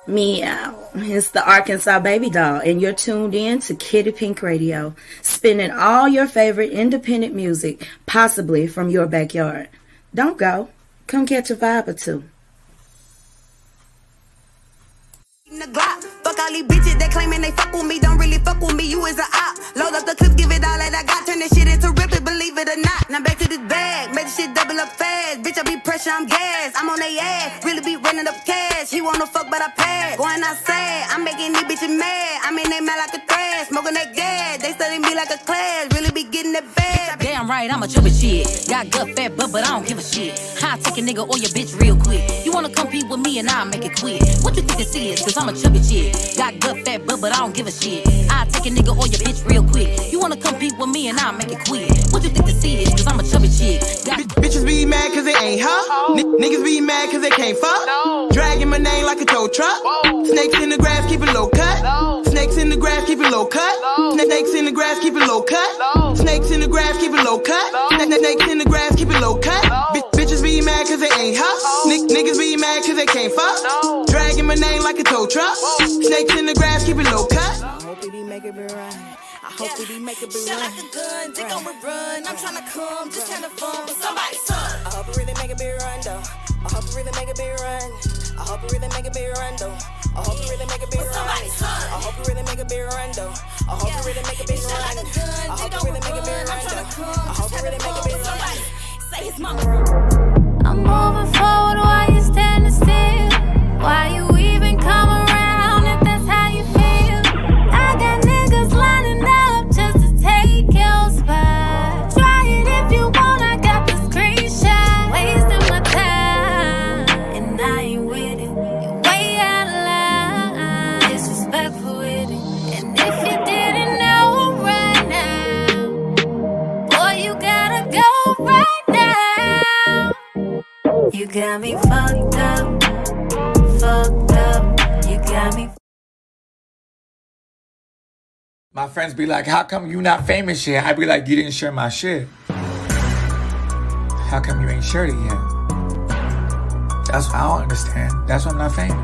Meow. It's the Arkansas Baby Doll, and you're tuned in to Kitty Pink Radio, spinning all your favorite independent music, possibly from your backyard. Don't go. Come catch a vibe or two. Fuck all these bitches that claiming they fuck with me, don't really fuck with me, you is a op. Load up the clip, give it all that I got, turn this shit into rip it, believe it or not. Now back to this bag, make this shit double up fast. Bitch, I be pressure, I'm gas, I'm on they ass, really be running up cash. He wanna fuck, but I pass. Going outside, I'm making these bitches mad. I'm in they mouth like a thrash, smoking that gas. They studying me like a class, really be getting that bad. Damn right, I'm a trippin' shit. Got gut fat butt, but I don't give a shit. I'll take a nigga or your bitch real quick. You wanna compete with me and I'll make it quick. What you think this is? Cause I'm a chubby chick. Got gut fat butt, but I don't give a shit. I'll take a nigga or your bitch real quick. You wanna compete with me and I'll make it quick. What you think this is? Cause I'm a chubby chick. Bitches be mad cause it ain't her. Niggas be mad cause they can't fuck. Dragging my name like a tow truck. Snakes in the grass, keep it low cut. Snakes in the grass, keep it low cut. Snakes in the grass, keep it low cut. Snakes in the grass, keep it low cut. Snakes in the grass, keep it low cut. Bitches be mad cause they ain't her. Niggas be mad cause they can't fuck. Dragging my name like a tow truck. Snakes in the grass, keep it low cut. I hope it be make it be right. I hope it be make it be right. Shut like a gun, dick on a run. I'm tryna come, just having fun with somebody's son. I hope it really make it be run though. I hope it really make it be run. I hope it really make it be run though. I hope it really make it be run. I hope it really make it be run though. I hope it really make it be run. Like a gun, I hope dick it on really a make it be run. run I'm tryna though. come, I hope just it really having make it fun be with run. somebody. Say his mama. I'm moving forward while you standing still. Why you even come around if that's how you feel? I got niggas lining up just to take your spot. Try it if you want, I got the screenshot. Wasting my time, and I ain't with it. You're way out of line, disrespectful with it. And if you didn't know right now, boy, you gotta go right now. You got me fucked up, fucked up. You got me. My friends be like, how come you not famous yet? I be like, you didn't share my shit. How come you ain't shared it yet? That's what I don't understand. That's why I'm not famous.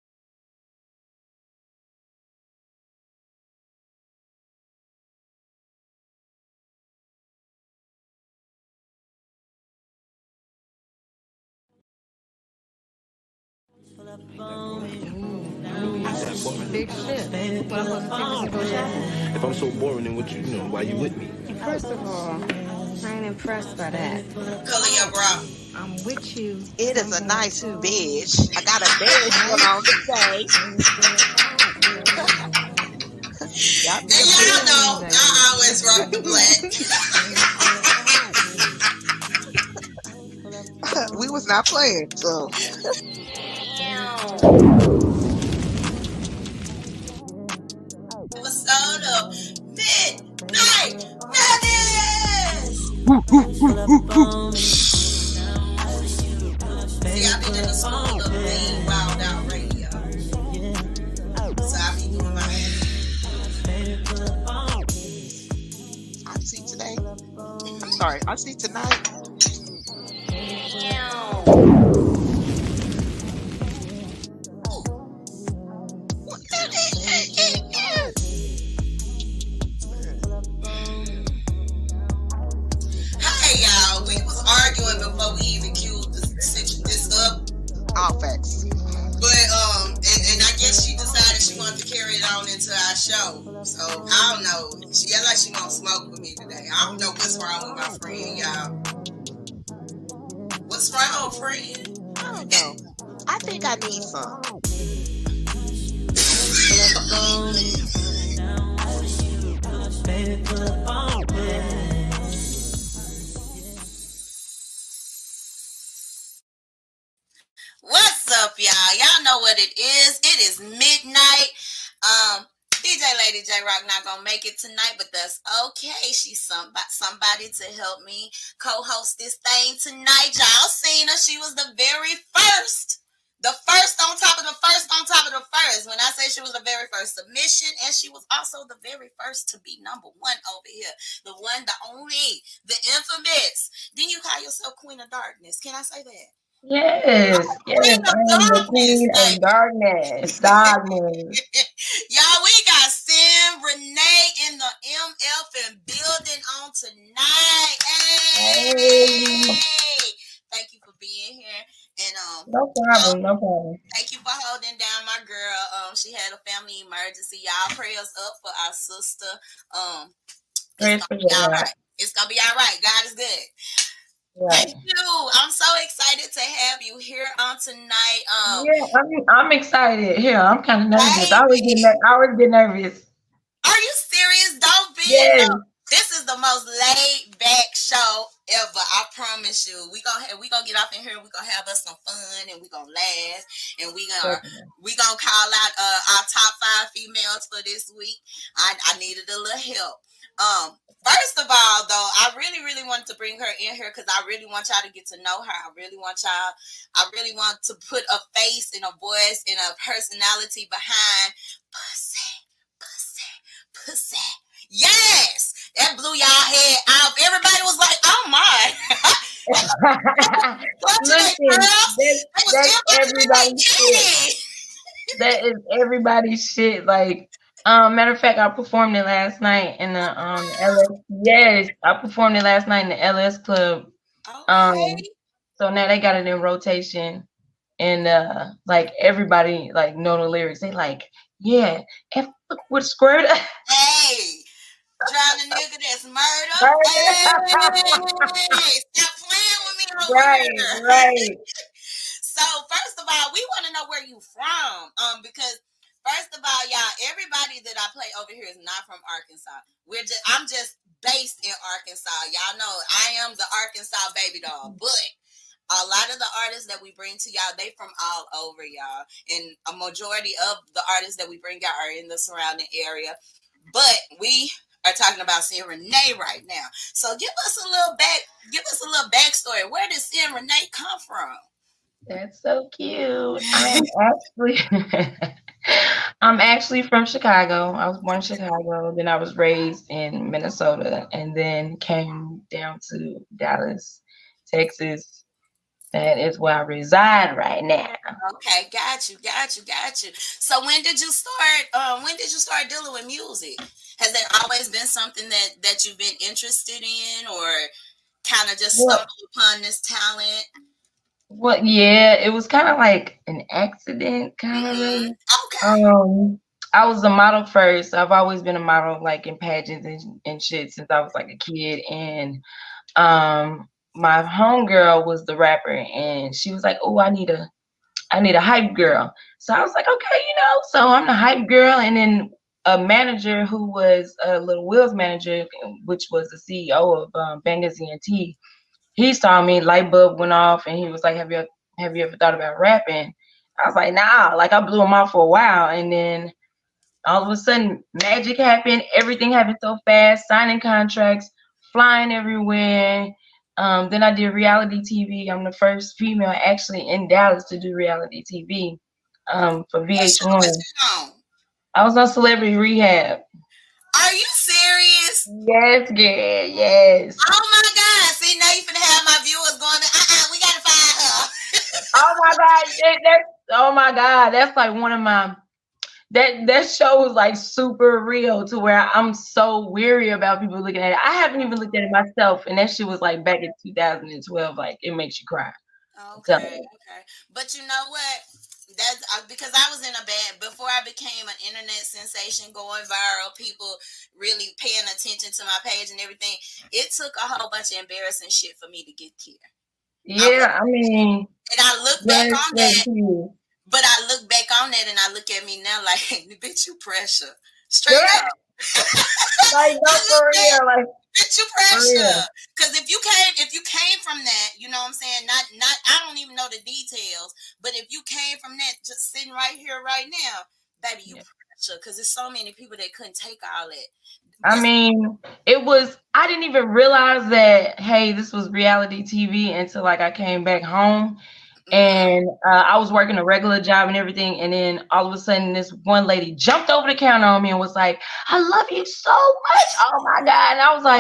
Big shit. If I'm so boring, then what why you with me? First of all, I ain't impressed by that. Color your bra. I'm with you. It is a nice beige. I got a beige one on today. And y'all know I always rock the black. We was not playing, so. Episode of Midnight Madness. See, I be in the school of Being Wild Out Radio. So I be doing my I see today. I'm sorry, I see tonight. Hey y'all, we was arguing before we even queued this up. All facts. But and I guess she decided she wanted to carry it on into our show. So I don't know. She act like she won't smoke with me today. I don't know what's wrong with my friend, y'all. What's wrong, friend? I don't know. I think I need some. What's up, y'all? Y'all know what it is. It is midnight. DJ Lady J Rock not gonna make it tonight, but that's okay. She's somebody to help me co-host this thing tonight. Y'all seen her. She was the very first. The first on top of the first on top of the first. When I say she was the very first submission, and she was also the very first to be number one over here. The one, the only, the infamous. Then you call yourself Queen of Darkness. Can I say that? Yes, yes, I am the queen of darkness. Y'all, we got Sam Renee in the MF and building on tonight. Hey! Thank you for being here. And no problem. Thank you for holding down my girl. She had a family emergency. Y'all prayers up for our sister. It's gonna be all right. It's gonna be all right. God is good. Right. Thank you. I'm so excited to have you here on tonight. I'm excited. Here, I'm kind of nervous. I always get nervous. Are you serious? Don't be. Yes. This is the most laid back show ever. I promise you. We gonna get off in here. We gonna have us some fun, and we gonna laugh, and we gonna call out our top 5 females for this week. I needed a little help. First of all, though, I really, really wanted to bring her in here because I really want y'all to get to know her. I really want to put a face and a voice and a personality behind pussy. Yes! That blew y'all head off. Everybody was like, oh my. Listen, that's everybody's shit. That is everybody's shit. Like, matter of fact, I performed it last night in the LS. Yes, I performed it last night in the LS Club. Okay. So now they got it in rotation, and like everybody like know the lyrics. They like, yeah, F with squirt. Hey, drown a nigga that's murder. Hey, stop playing with me over here. Right. So first of all, we want to know where you from, because. First of all, y'all, everybody that I play over here is not from Arkansas. I'm just based in Arkansas. Y'all know I am the Arkansas baby doll, but a lot of the artists that we bring to y'all, they from all over, y'all. And a majority of the artists that we bring out are in the surrounding area. But we are talking about Sam Renee right now. So give us a little backstory. Where did Sam Renee come from? That's so cute. I'm actually from Chicago. I was born in Chicago. Then I was raised in Minnesota, and then came down to Dallas, Texas. That is where I reside right now. Okay, got you. So when did you start dealing with music? Has that always been something that you've been interested in, or kind of just stumbled upon this talent? Well, yeah, it was kind of like an accident, kind of. Really. Okay. I was a model first. I've always been a model, like in pageants and shit, since I was like a kid. And my homegirl was the rapper, and she was like, "Oh, I need a hype girl." So I was like, "Okay, So I'm the hype girl, and then a manager who was Lil Will's manager, which was the CEO of Bangers ENT. He saw me, light bulb went off, and he was like, have you ever thought about rapping? I was like, nah. Like, I blew him off for a while, and then all of a sudden, magic happened. Everything happened so fast, signing contracts, flying everywhere. Then I did reality TV. I'm the first female actually in Dallas to do reality TV for VH1. I was on Celebrity Rehab. Are you serious? Yes, girl. Yes. Oh my God! See, now you finna have my viewers going. We gotta find her. Oh my God! That's like one of my. That show was like super real to where I'm so weary about people looking at it. I haven't even looked at it myself, and that shit was like back in 2012. Like, it makes you cry. Okay. But you know what? That's because I was in a bad, before I became an internet sensation, going viral, people really paying attention to my page and everything. It took a whole bunch of embarrassing shit for me to get here. Yeah, and I look back on that, but I look back on that and I look at me now like, bitch, you pressure. Straight up. Like, no, for real. Like, bitch, you pressure. Because if you came from that, you know what I'm saying? Not I don't even know the details, but if you came from that, just sitting right here, right now, baby, you pressure. Because there's so many people that couldn't take all that. I mean, I didn't even realize that, hey, this was reality TV until like I came back home. And I was working a regular job and everything. And then all of a sudden, this one lady jumped over the counter on me and was like, I love you so much. Oh, my God. And I was like,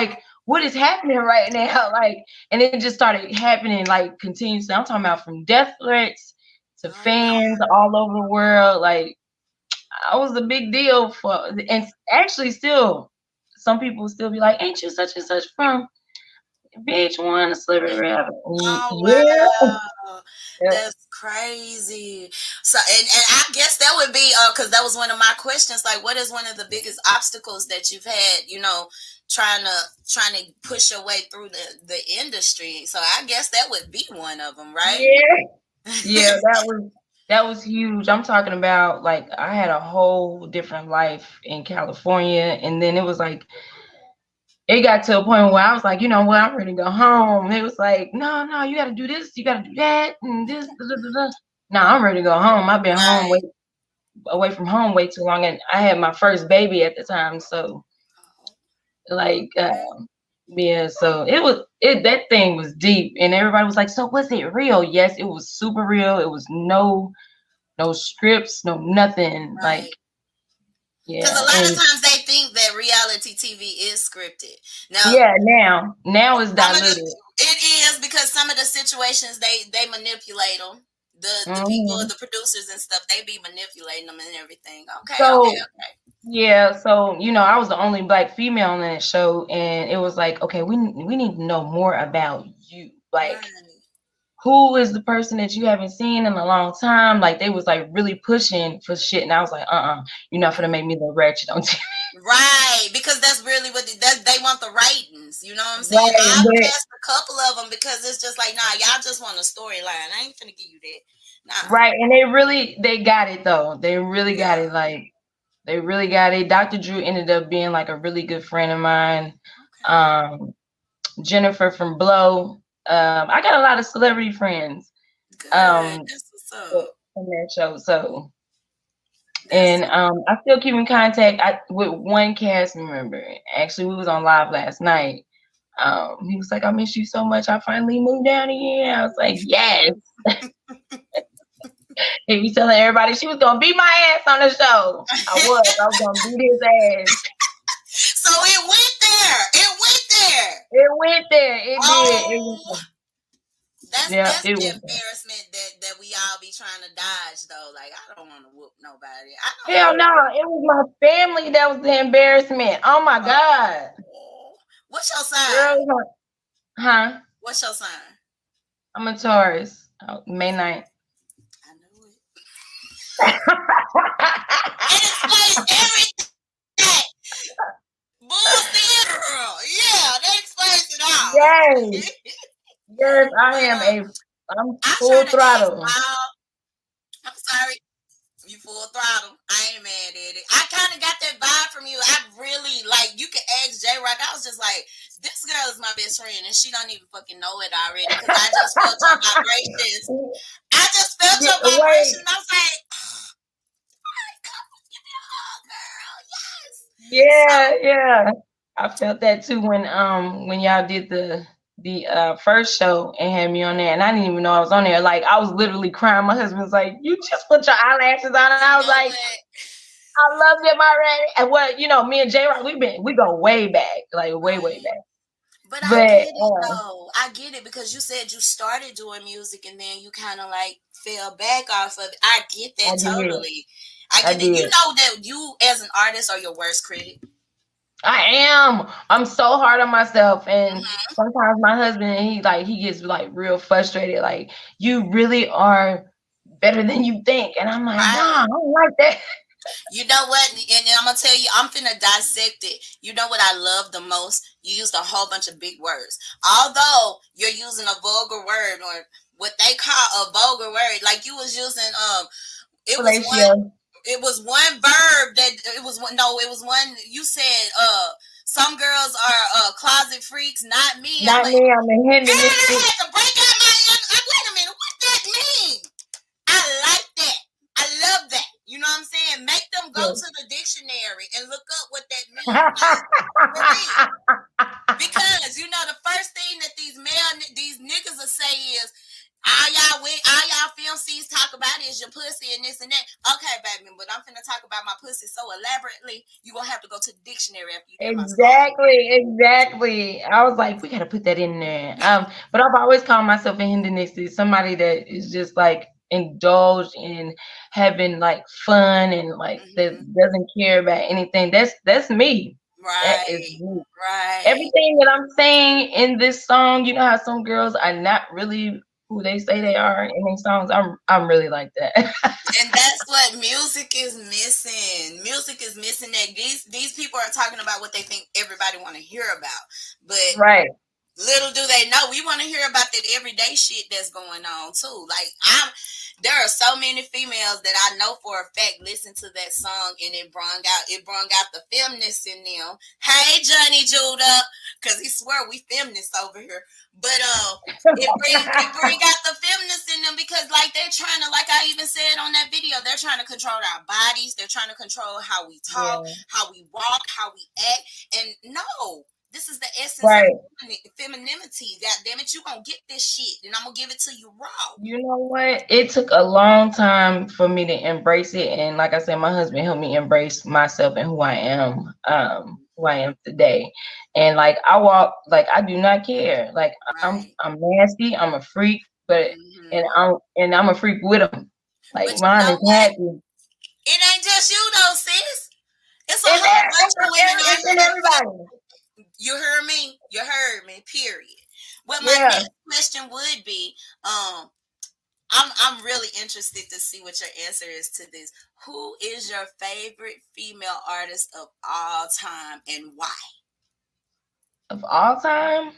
what is happening right now? Like, and it just started happening like continuously. I'm talking about from death threats to fans all over the world. Like, I was a big deal for, and actually still, some people still be like, ain't you such and such from VH1, a celebrity rapper? Wow. That's crazy. So, and I guess that would be because that was one of my questions. Like, what is one of the biggest obstacles that you've had? You know, trying to push your way through the industry. So I guess that would be one of them, right? Yeah, that was huge. I'm talking about, like, I had a whole different life in California, and then it was like, it got to a point where I was like, you know what, I'm ready to go home. It was like, no, you got to do this, you got to do that, and this. No, I'm ready to go home. I've been home away from home way too long, and I had my first baby at the time, so like, yeah. So that thing was deep, and everybody was like, so was it real? Yes, it was super real. It was no scripts, no nothing. Right. Like, yeah. Because a lot of times they think that reality TV is scripted. Now it's diluted. It is, because some of the situations they manipulate them. The people, the producers and stuff, they be manipulating them and everything. Okay. Yeah, so you know, I was the only Black female on that show, and it was like, okay, we need to know more about you. Like, who is the person that you haven't seen in a long time? Like, they was like really pushing for shit, and I was like, you're not gonna make me look ratchet on TV. Right, because that's really what they want, the ratings. You know what I'm saying? I've passed a couple of them because it's just like, nah, y'all just want a storyline. I ain't finna give you that. Nah. Right, and they got it though. They really got it. Like, they really got it. Dr. Drew ended up being like a really good friend of mine. Jennifer from Blow. I got a lot of celebrity friends from that show. So, and I still keep in contact with one cast member. Actually, we was on live last night. He was like, I miss you so much. I finally moved down here. I was like, yes. He was telling everybody she was gonna beat my ass on the show. I was gonna beat his ass. So it went there. It did. That's the embarrassment that we all be trying to dodge, though. Like, I don't want to whoop nobody. Hell no, it was my family that was the embarrassment. Oh my God. What's your sign? Huh? What's your sign? I'm a Taurus. May 9th. It explains everything. Bullshit, girl. Yeah, that explains it all. Yes, I'm full throttle. I'm sorry. You full throttle. I ain't mad at it. I kind of got that vibe from you. I really, like, you could ask J-Rock. I was just like, this girl is my best friend, and she don't even fucking know it already, because I just felt your vibrations. I was like, Yeah. I felt that too when y'all did the first show and had me on there, and I didn't even know I was on there. Like, I was literally crying. My husband was like, "You just put your eyelashes on," and I was like, "I love them already." And what, you know, me and J-Rock, we go way back, like way back. But I get it though. I get it, because you said you started doing music and then you kind of like fell back off of it. I get that totally. I get it. You know that you as an artist are your worst critic. I am. I'm so hard on myself, and sometimes my husband, he gets like real frustrated. Like, you really are better than you think, and I'm like, nah, I don't like that. You know what? And I'm gonna tell you, I'm finna dissect it. You know what I love the most? You used a whole bunch of big words. Although you're using a vulgar word, or what they call a vulgar word, like you was using it was one verb that it was one you said some girls are closet freaks, not me. Not me, I'm a Hindu. I had to break out wait a minute, what that mean? I like that. I love that. You know what I'm saying? Make them go to the dictionary and look up what that means. Because you know the first thing that these niggas will say is, all y'all film scenes talk about is your pussy and this and that. Okay, baby, but I'm finna talk about my pussy so elaborately, you gonna have to go to the dictionary after you hear my story. Exactly. I was like, we gotta put that in there. But I've always called myself a Hindunistic, somebody that is just like indulged in having like fun and like that doesn't care about anything. That's me. That is me. Right. Everything that I'm saying in this song, you know how some girls are not really who they say they are in these songs. I'm really like that. And that's what music is missing. Music is missing that these people are talking about what they think everybody want to hear about. But right. Little do they know, we want to hear about that everyday shit that's going on too. Like there are so many females that I know for a fact listen to that song and it brung out the feminists in them. Hey, Johnny Judah, because he swear we feminists over here. But it bring out the feminists in them because like they're trying to, like I even said on that video, they're trying to control our bodies. They're trying to control how we talk, how we walk, how we act. And no. This is the essence of femininity. God damn it, you gonna get this shit, and I'm gonna give it to you raw. You know what? It took a long time for me to embrace it, and like I said, my husband helped me embrace myself and who I am today. And like I walk, like I do not care. Like I'm nasty. I'm a freak, but and I'm a freak with them. Like mine is happy. It ain't just you though, sis. It's a whole bunch of women and everybody. You heard me? You heard me, period. Well, my next question would be, I'm really interested to see what your answer is to this. Who is your favorite female artist of all time and why? Of all time?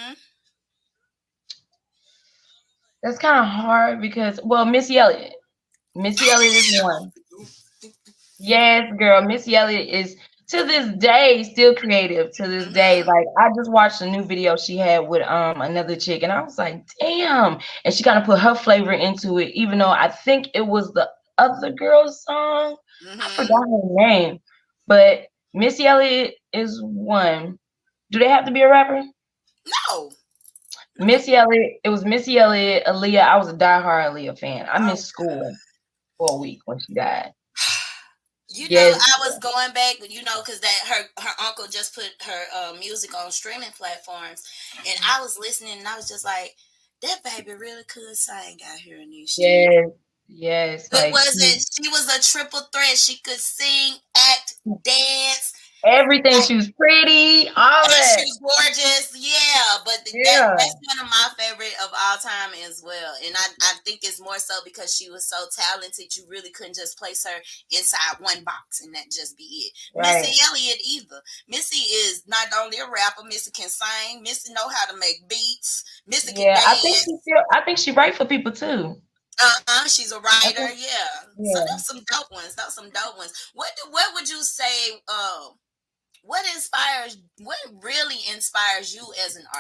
That's kind of hard because, well, Missy Elliott. Missy Elliott is one. Yes, girl. Missy Elliott is, to this day, still creative. To this day, like I just watched a new video she had with another chick, and I was like, damn. And she kind of put her flavor into it, even though I think it was the other girl's song. I forgot her name, but Missy Elliott is one. Do they have to be a rapper? No. Missy Elliott. It was Missy Elliott, Aaliyah. I was a diehard Aaliyah fan. I missed school for a week when she died. You know, I was going back, you know, because that her uncle just put her music on streaming platforms, and I was listening, and I was just like, that baby really could sing out here in this shit. Yes. It wasn't. She was a triple threat. She could sing, act, dance. Everything. She was pretty. All that. She was gorgeous. Yeah, but that's one of my favorite of all time as well. And I think it's more so because she was so talented. You really couldn't just place her inside one box and that just be it. Right. Missy Elliott either. Missy is not only a rapper. Missy can sing. Missy know how to make beats. Missy can dance. I think she write for people too. She's a writer. Yeah. So that's some dope ones. What would you say? What really inspires you as an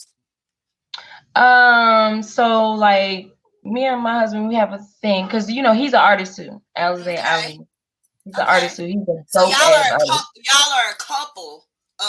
artist? So like me and my husband, we have a thing because you know he's an artist too. Alexander Ali. He's an artist too. He's a so y'all are a couple.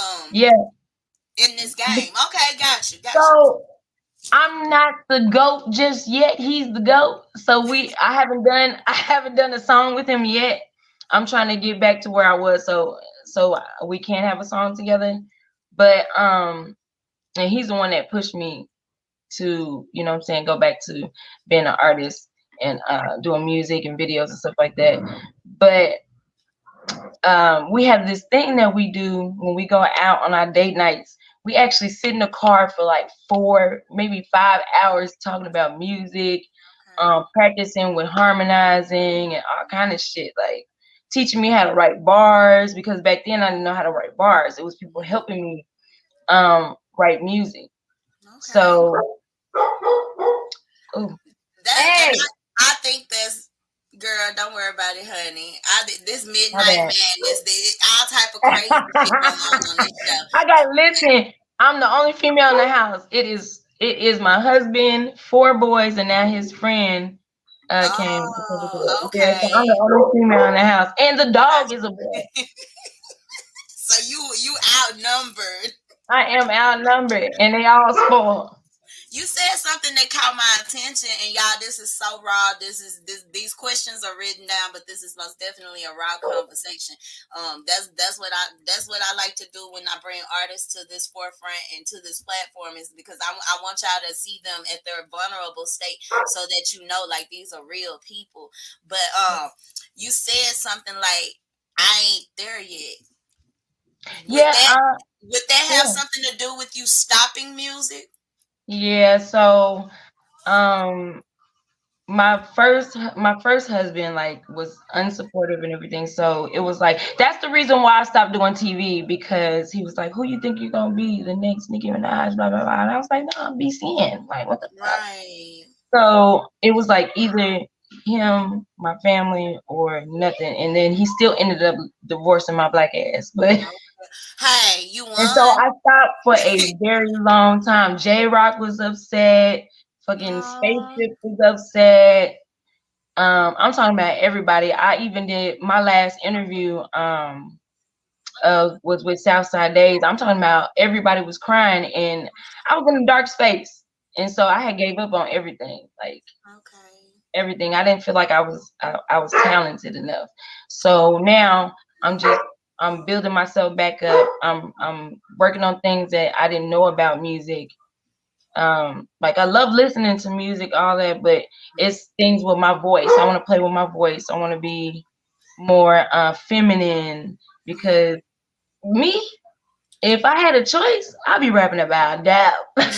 In this game. Okay, got you. So I'm not the GOAT just yet. He's the GOAT. So I haven't done a song with him yet. I'm trying to get back to where I was so we can have a song together. But and he's the one that pushed me to, you know what I'm saying, go back to being an artist and doing music and videos and stuff like that. But we have this thing that we do when we go out on our date nights. We actually sit in the car for like 4, maybe 5 hours talking about music, practicing with harmonizing and all kind of shit, like teaching me how to write bars, because back then I didn't know how to write bars. It was people helping me write music. So I think that's, girl, don't worry about it, honey. This midnight madness, all type of crazy shit going on this show. I got listen. I'm the only female in the house. It is my husband, 4 boys, and now his friend came. Okay. So I'm the only female in the house, and the dog is a boy. So you outnumbered. I am outnumbered, and they all spoiled. You said something that caught my attention, and y'all, this is so raw. These questions are written down, but this is most definitely a raw conversation. That's what I like to do when I bring artists to this forefront and to this platform, is because I want y'all to see them at their vulnerable state, so that you know, like, these are real people. But you said something like, "I ain't there yet." Would that have something to do with you stopping music? Yeah, so my first husband like was unsupportive and everything. So it was like, that's the reason why I stopped doing TV, because he was like, "Who you think you're gonna be, the next Nicki Minaj, blah blah blah." And I was like, "No, I'm BCN. Like, what the fuck?" So it was like either him, my family, or nothing. And then he still ended up divorcing my black ass. But hey, you won. And so I stopped for a very long time. J-Rock was upset. Fucking Spaceship was upset. I'm talking about everybody. I even did my last interview was with Southside Days. I'm talking about everybody was crying, and I was in a dark space. And so I had gave up on everything. Like everything. I didn't feel like I was talented enough. So now I'm building myself back up. I'm working on things that I didn't know about music. Like I love listening to music, all that, but it's things with my voice. I want to play with my voice. I want to be more feminine, because me, if I had a choice, I'd be rapping about that.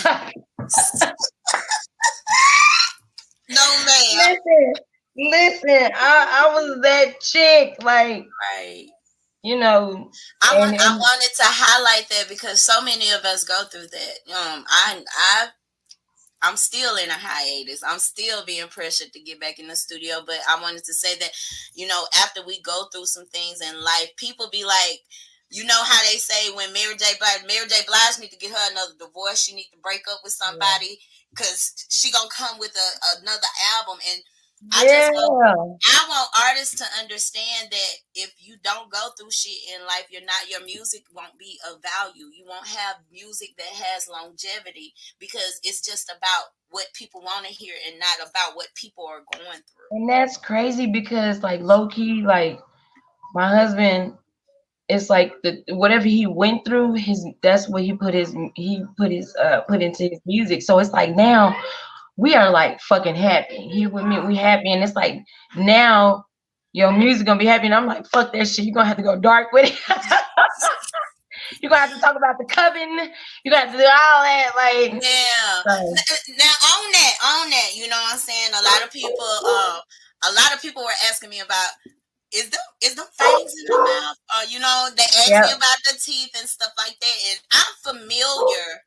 No, man. Listen, I was that chick, like, right. You know, I wanted to highlight that, because so many of us go through that. I'm still in a hiatus. I'm still being pressured to get back in the studio, but I wanted to say that, you know, after we go through some things in life, people be like, you know how they say when Mary J. Blige need to get her another divorce, she need to break up with somebody, because she gonna come with another album. And I want artists to understand that if you don't go through shit in life, your music won't be of value. You won't have music that has longevity, because it's just about what people want to hear and not about what people are going through. And that's crazy, because like low key, like my husband, it's like whatever he went through, that's what he put into his music. So it's like now we are like fucking happy. He with me, we happy, and it's like now your music gonna be happy, and I'm like, fuck that shit. You're gonna have to go dark with it. You're gonna have to talk about the coven. You're gonna have to do all that, like Now on that, you know what I'm saying? A lot of people were asking me about, is them fangs in the mouth? You know, they asked me about the teeth and stuff like that, and I'm familiar.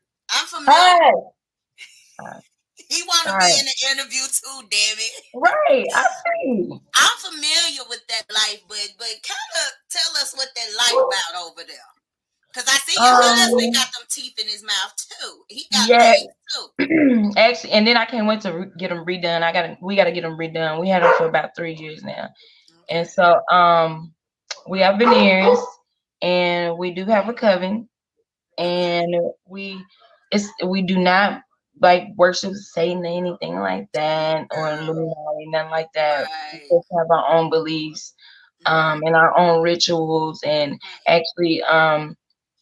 He want to be in the interview too, damn it. Right, I see. I'm familiar with that life, but kind of tell us what that life about over there. Because I see your husband got them teeth in his mouth too. He got teeth too. Actually, and then I can't wait to get them redone. We got to get them redone. We had them for about 3 years now. And so we have veneers, and we do have a coven, and we do not like worship Satan or anything like that, or Illuminati, nothing like that. Right. We just have our own beliefs and our own rituals. And actually I'm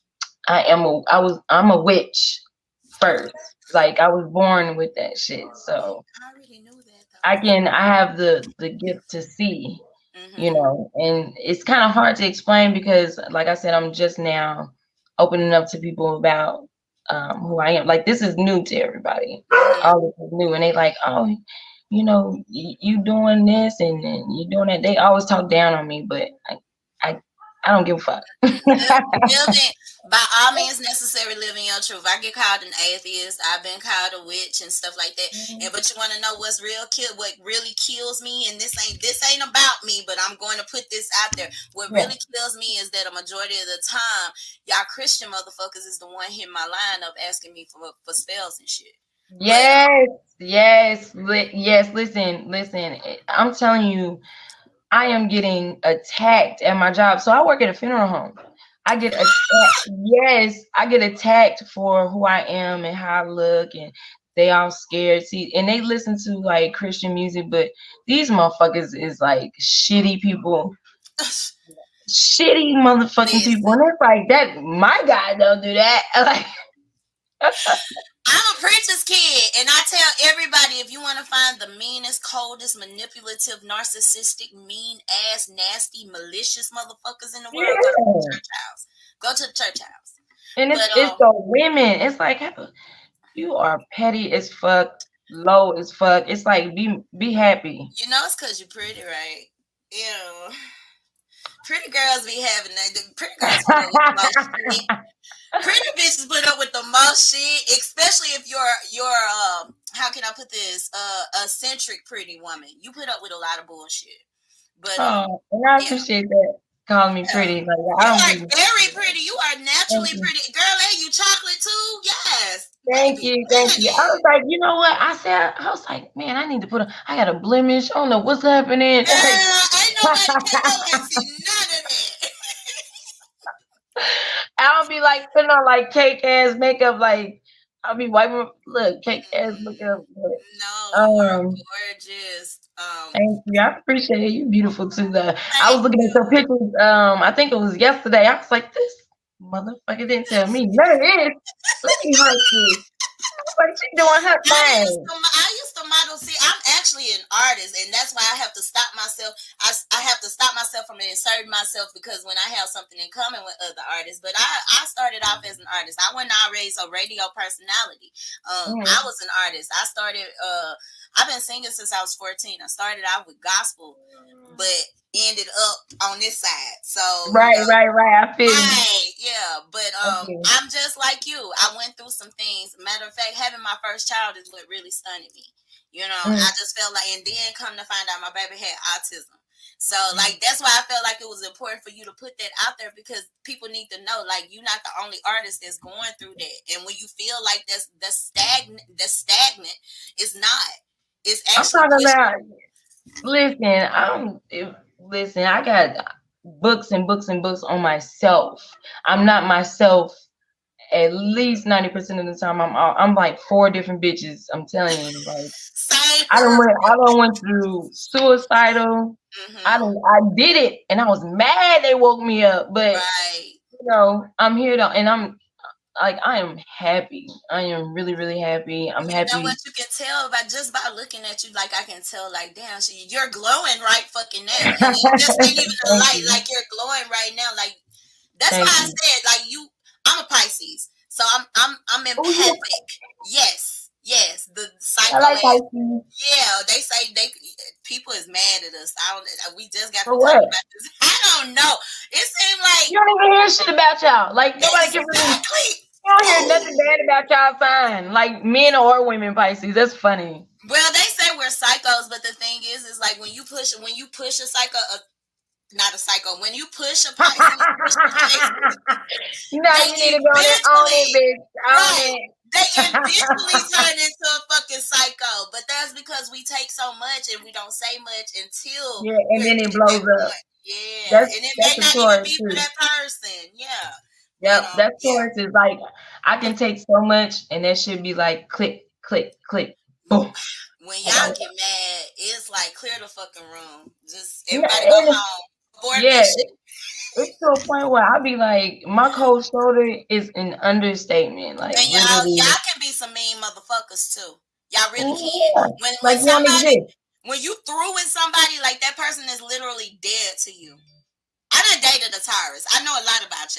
a witch first. Like I was born with that shit. So I already knew that though. I have the gift to see. You know, and it's kind of hard to explain, because like I said, I'm just now opening up to people about who I am. Like this is new to everybody. All this is new, and they like, oh, you know, you doing this and you doing that. They always talk down on me, but I don't give a fuck. By all means necessary, living your truth. I get called an atheist. I've been called a witch and stuff like that. But you want to know what's what really kills me? And this ain't about me, but I'm going to put this out there. What really kills me is that a majority of the time, y'all Christian motherfuckers is the one hitting my line up asking me for spells and shit. Yes. Listen. I'm telling you, I am getting attacked at my job. So I work at a funeral home. I get attacked. Yes, I get attacked for who I am and how I look, and they all scared. See, and they listen to like Christian music, but these motherfuckers is like shitty people. Shitty motherfucking people. And it's like that, my God don't do that. Like I'm a preacher's kid, and I tell everybody, if you want to find the meanest, coldest, manipulative, narcissistic, mean ass, nasty, malicious motherfuckers in the world, go to the church house. Go to the church house. And it's the women. It's like, you are petty as fuck, low as fuck. It's like, be happy. You know it's because you're pretty, right? Ew. Pretty girls be having that. Pretty girls put up with the most shit. Pretty bitches put up with the most shit, especially if you're how can I put this? Eccentric pretty woman. You put up with a lot of bullshit. But and I appreciate that. Calling me pretty. Like, you are very pretty. You are naturally pretty. Girl, ain't you chocolate too? Yes. Thank you. I was like, you know what? I was like, man, I need to I got a blemish. I don't know what's happening. Girl, ain't nobody can see none of that. I don't be like putting on like cake ass makeup. Like I'll be wiping. Look, cake ass makeup. No, you're gorgeous. Thank you. I appreciate it. You're beautiful too. I was looking at your pictures. I think it was yesterday. I was like, this motherfucker didn't tell me none of this. Let me hurt you. Like she doing her thing. I used to model. See, I'm actually an artist, and that's why I have to stop myself. I have to stop myself from inserting myself because when I have something in common with other artists. But I started off as an artist. I wasn't always a radio personality. I was an artist. I started. I've been singing since I was 14. I started out with gospel, but ended up on this side. So right. I feel yeah. But I'm just like you. I went through some things. Matter of fact, having my first child is what really stunned me. You know, I just felt like, and then come to find out my baby had autism. So like that's why I felt like it was important for you to put that out there because people need to know like you're not the only artist that's going through that. And when you feel like that's stagnant, it's not. It's actually. I'm talking about. Listen, I got books and books and books on myself. I'm not myself at least 90% of the time. I'm like 4 different bitches. I'm telling you, like I don't went through suicidal. I did it and I was mad they woke me up. But you know, I'm here and I'm like I am happy. I am really, really happy. I'm happy. You know what you can tell by looking at you, like I can tell, like damn, you're glowing right fucking now. And it just ain't even a light, like you're glowing right now. Like that's why I said, like I'm a Pisces, so I'm empathic. Yes, the psycho. I like Pisces. Yeah, they say people is mad at us. We just got to talk about this. I don't know. It seemed like you don't even hear shit about y'all. Like nobody can really. You don't hear nothing bad about y'all sign. Like men or women Pisces. That's funny. Well, they say we're psychos, but the thing is like when you push a psycho. Not a psycho. When you push a Pisces, you need to go on it, bitch. They eventually turn into a fucking psycho, but that's because we take so much and we don't say much until and then it blows up. Yeah, and it may not even be for that person. Yeah. Yep, that choice is like I can take so much and that should be like click, click, click, boom. When y'all get mad, it's like clear the fucking room. Just everybody go home. It's to a point where I'll be like, my cold shoulder is an understatement. Like, and y'all can be some mean motherfuckers too. Y'all really can. When you through with somebody, like that person is literally dead to you. I done dated a Taurus. I know a lot about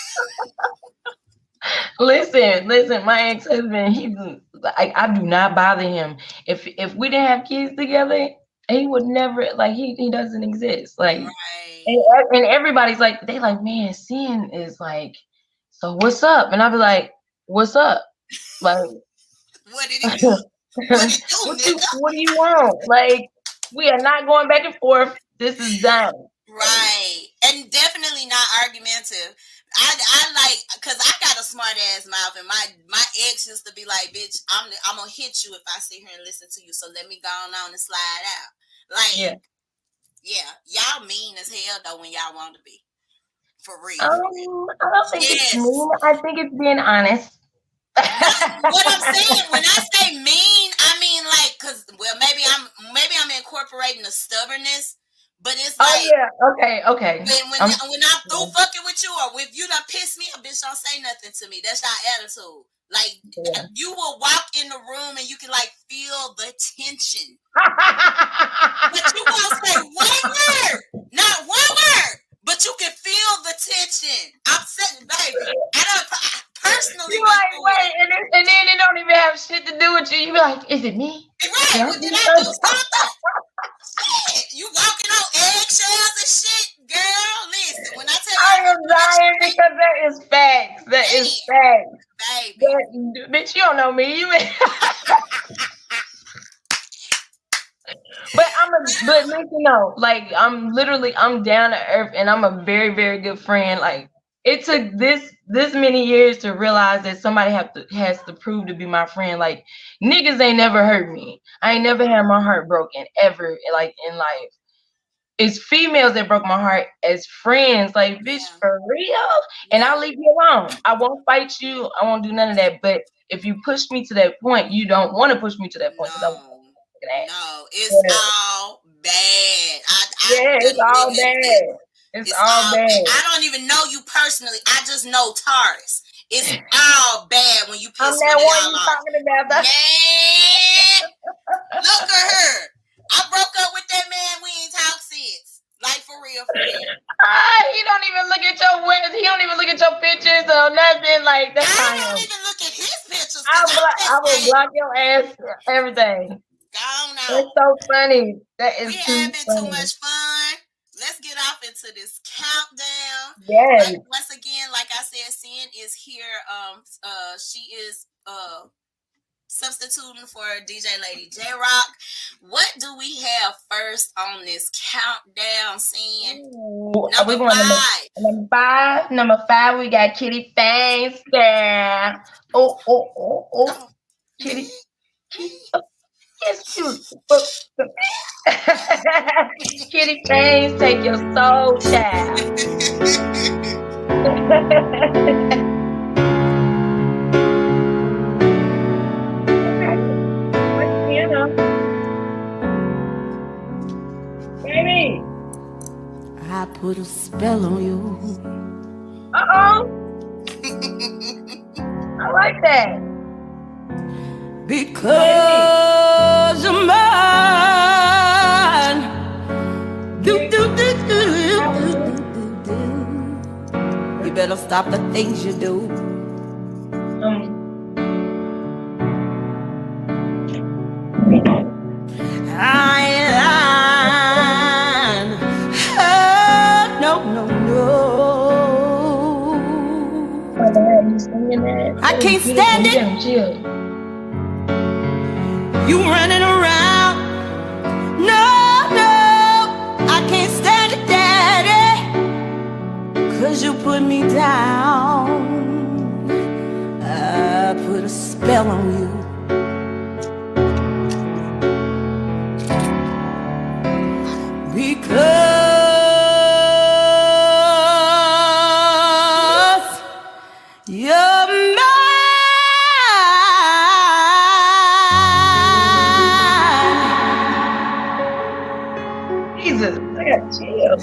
y'all. Listen, my ex-husband, I do not bother him. If we didn't have kids together, he would never, like, he doesn't exist. Like, and everybody's like, they like, man, Sin is like, so what's up? And I'll be like, what's up? Like, what did he do? What do you want? Like, we are not going back and forth. This is done. Right. And definitely not argumentative. I like, because I got a smart ass mouth, and my ex used to be like, bitch, I'm gonna hit you if I sit here and listen to you, so let me go on and slide out. Like, yeah, y'all mean as hell though when y'all want to be. For real. I don't think it's mean. I think it's being honest. What I'm saying, when I say mean, I mean like, cause maybe I'm incorporating the stubbornness, but it's like, okay. When I'm through fucking with you, or if you done piss me off, bitch, don't say nothing to me. That's your attitude. Like you will walk in the room and you can like feel the tension, but you won't say one word, not one word, but you can feel the tension. I'm saying, baby, I don't personally. You like, wait, and then it don't even have shit to do with you. You be like, is it me? Right? Well, did I do something? Shit, you walking on eggshells and shit, girl. Listen, when I tell you, I am dying because that is facts. That is facts. Baby. Bitch, you don't know me. But listen, no, like I'm down to earth, and I'm a very, very good friend. Like it took this many years to realize that somebody has to prove to be my friend. Like niggas ain't never hurt me. I ain't never had my heart broken ever, like in life. It's females that broke my heart as friends. Like, bitch, for real? And I'll leave you alone. I won't fight you. I won't do none of that. But if you push me to that point, you don't want to push me to that point. No, it's all bad. It's all bad. It's all bad. I don't even know you personally. I just know Taurus. It's all bad when you piss I'm that one you talking about. Man, look at her. I broke up with that man. We ain't talked since. Like for real. He don't even look at your wins. He don't even look at your pictures or nothing. Like that's I don't even look at his pictures. I will block your ass. Everything. That's so funny. That is having too much fun. Let's get off into this countdown. Yes. Once again, like I said, Sin is here. She is substituting for DJ Lady J Rock. What do we have first on this countdown, Sin? Number five, we got Kitty Fangs, girl. Oh. Kitty. Yes, Kitty Fangs, take your soul, child. Baby. I put a spell on you. I like that. Because you're mine. You better stop the things you do. I can't stand it. You running around. No, I can't stand it, Daddy. 'Cause you put me down. I put a spell on you. Because you're mine. Jesus, I got chills.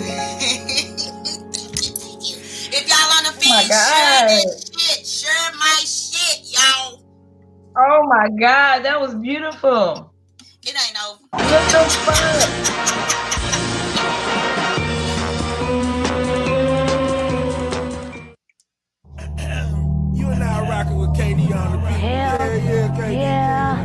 If y'all on the feed, share my shit, y'all. Oh my God, that was beautiful. It ain't over. Look so fun. You and I rocking with KD on the beat. Yeah.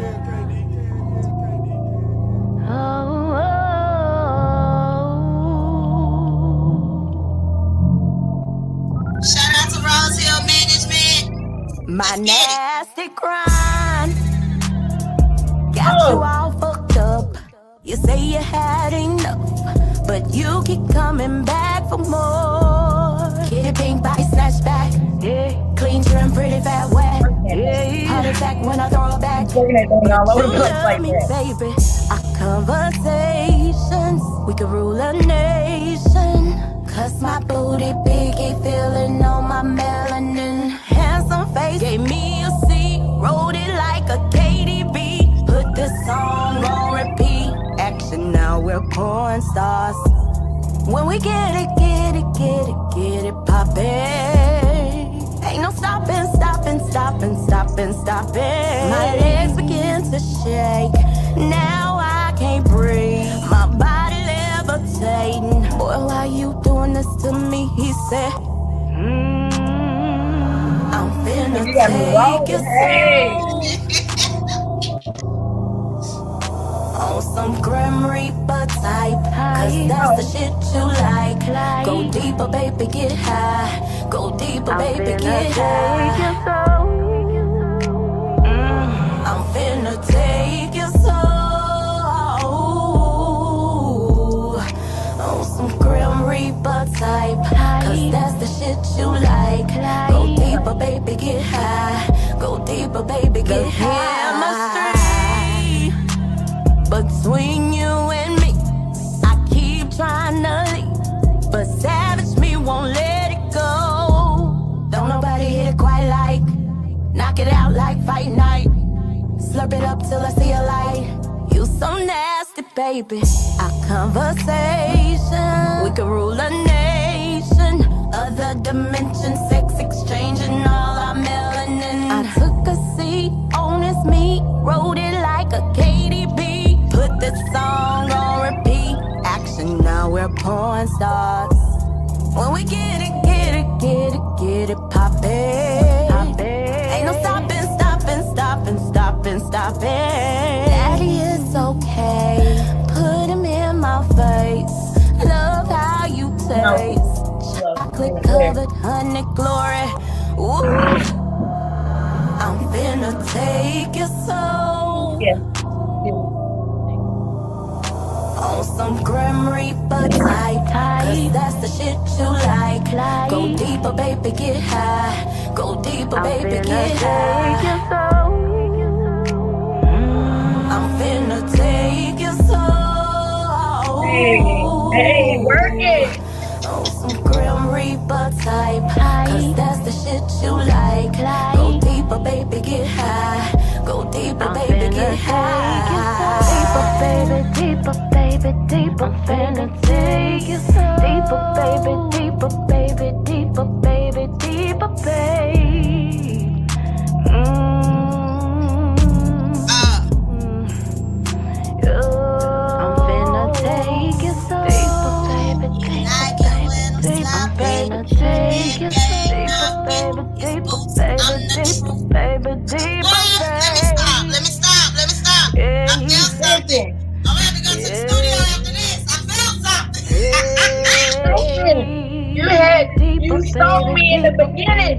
Shout out to Rose Hill Management. My nasty grind got you all fucked up. You say you had enough, but you keep coming back for more. Kitty pink body snatch back. Yeah. Clean, trim, pretty, fat, wet. Yeah. Heart attack when I throw it back. All over the place like me, that. baby. Our conversations, we could rule a nation. 'Cause my booty big, ain't feeling on my melanin. Handsome face gave me a seat. we're porn stars. When we get it poppin'. Ain't no stopping. My legs begin to shake. Now I can't breathe. My body levitating. Boy, why you doing this to me? He said, I'm finna take your soul. On some Grim Reaper type, cause that's the shit you like. Go deeper, baby, get high. Go deeper, baby, get high. I'm finna take your soul. On some Grim Reaper type, cause that's the shit you like. Go deeper, baby, get high. Go deeper, baby, get high. Between you and me, I keep trying to leave, but savage me won't let it go. Don't nobody hit it quite like, knock it out like fight night. Slurp it up till I see a light. You so nasty, baby. Our conversation, we could rule a nation. Other dimension, sex exchanging all our melanin. I took a seat on his meat, wrote it like a KDB. Put this song on repeat. Action, now we're porn stars. When we get it poppin'. Ain't no stopping. Daddy, it's okay. Put him in my face. Love how you taste. Chocolate covered honey glory. Ooh. I'm finna take your soul. On some Grim Reaper type, cause that's the shit you like. Go deeper, baby, get high. Go deeper, baby, get high. I'm finna take your soul. Hey, work it. On some Grim Reaper type, cause that's the shit you like. Go deeper, baby, get high. Go deeper, baby, get high. Deeper, baby, deeper, baby, deeper. I'm finna take your soul. Deeper, baby, deeper, baby, deeper, baby, deeper, baby. I'm finna take your soul. Deeper, baby, deeper, baby, I'm finna take your soul. Deeper, baby, deeper, baby, deeper, Let me stop. I feel something. I'm gonna have to go to the studio after this. I feel something. You stole me in the beginning.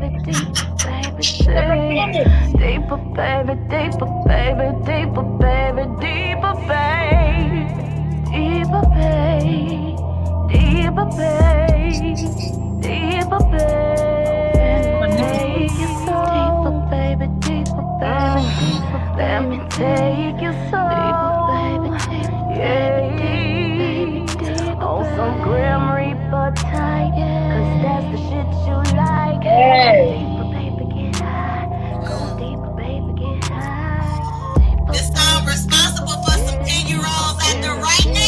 Deeper, baby, deeper, baby, deeper, baby, deeper, baby, deeper, baby, deeper, baby, deeper, baby, deeper, baby, let me take your soul, yeah, on some Grim Reaper type, cause that's the shit you like. Deeper, baby, get high. Go deeper, baby, get high. This song responsible for some 10-year-olds out there right now.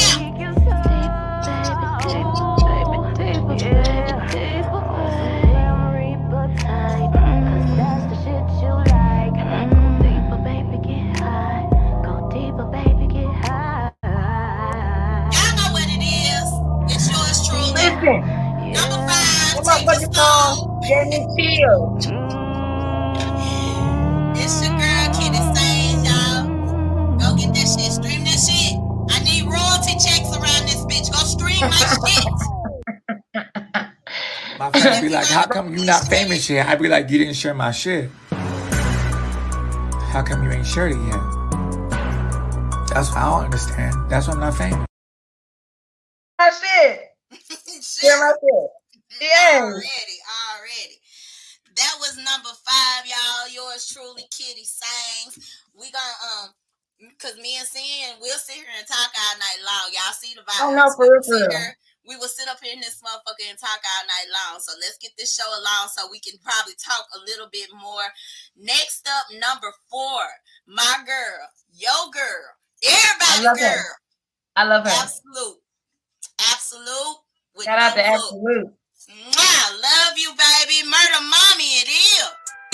Number 5, take your song. Jenny Chill. It's your girl, Kitty Sage, y'all. Go get that shit. Stream that shit. I need royalty checks around this bitch. Go stream my shit. My friends be like, how come you not famous yet? I be like, you didn't share my shit. How come you ain't shared it yet? That's what I don't understand. That's why I'm not famous. My shit. Share my shit. Yeah. Already. That was number 5, y'all. Yours truly, Kitty Sings. We gonna cause me and Sin, we'll sit here and talk all night long. Y'all see the vibe. Oh no, for real. We will sit up here in this motherfucker and talk all night long. So let's get this show along so we can probably talk a little bit more. Next up, number 4, my girl, your girl, everybody girl, I love her. Absolute. With Shout out to no look. Absolute. Mwah, love you, baby. Murder mommy, it is.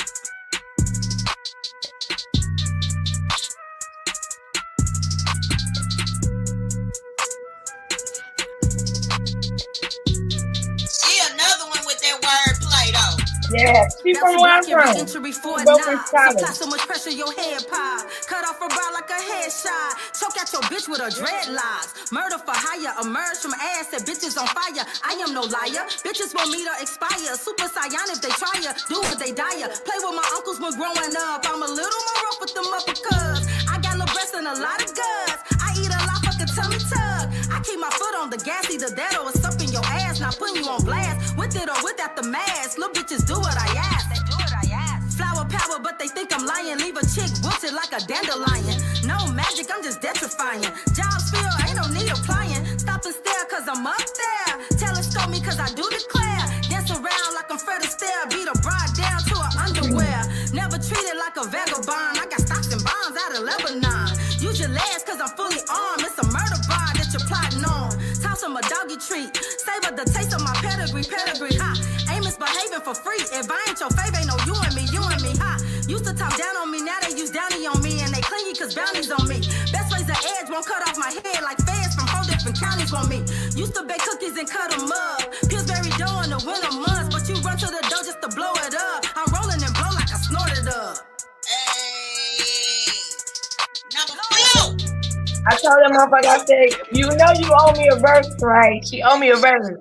She another one with that wordplay though. Yeah, she from where I'm from. Both from Charlotte. So much pressure, your head pop. Cut off her brow like a headshot. Choke out your bitch with her dreadlocks. Murder for hire. Emerge from ass that bitches on fire. I am no liar. Bitches want me to expire. Super Saiyan if they try ya. Do what they die ya. Play with my uncles when growing up. I'm a little more rough with them uppercuts. I got little breasts and a lot of guts. I eat a lot, fucking tummy tuck. I keep my foot on the gas. Either that or it's up in your ass. Not putting you on blast. With it or without the mask. Little bitches do what I ask. They do what I ask. Flower power, but they think I'm lying. Leave a chick wilted like a dandelion. No magic, I'm just detrifying. Jobs feel, ain't no need applying. Stop and stare, cause I'm up there. Telescope me, cause I do declare. Dance around like I'm Fred Astaire. Beat a bride down to her underwear. Never treated like a vagabond. I got stocks and bonds out of Lebanon. Use your legs, cause I'm fully armed. It's a murder bride that you're plotting on. Toss them a doggy treat. Savor the taste of my pedigree, ha. Aim is behaving for free. If I ain't your fave, ain't no you and me, ha. Used to talk down on me, now they use downy on me. And they clingy cause bounties on me. Best razor edge won't cut off my head like feds from whole different counties on me. Used to bake cookies and cut them up. Pillsbury dough in the winter months. But you run to the dough just to blow it up. I'm rolling and blow like I snorted up. Hey. Number 2. I told that motherfucker, I said, you know you owe me a verse, right? She owe me a verse.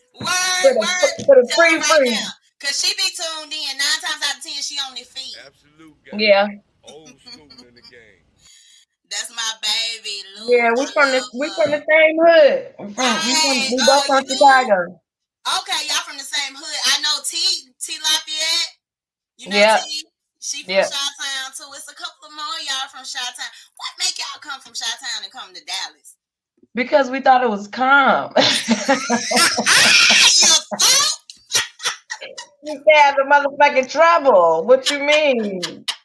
For the free. Now. Cause she be tuned in 9 times out of 10. She on their feet. Absolute. Yeah. Old school in the game. That's my baby. Lou. Yeah, we from the same hood. We both from Chicago. Okay, y'all from the same hood. I know T Lafayette. You know Yeah. T. She from Chi-Town too. It's a couple of more of y'all from Chi-Town. What make y'all come from Chi-Town and come to Dallas? Because we thought it was calm. You had the motherfucking trouble. What you mean?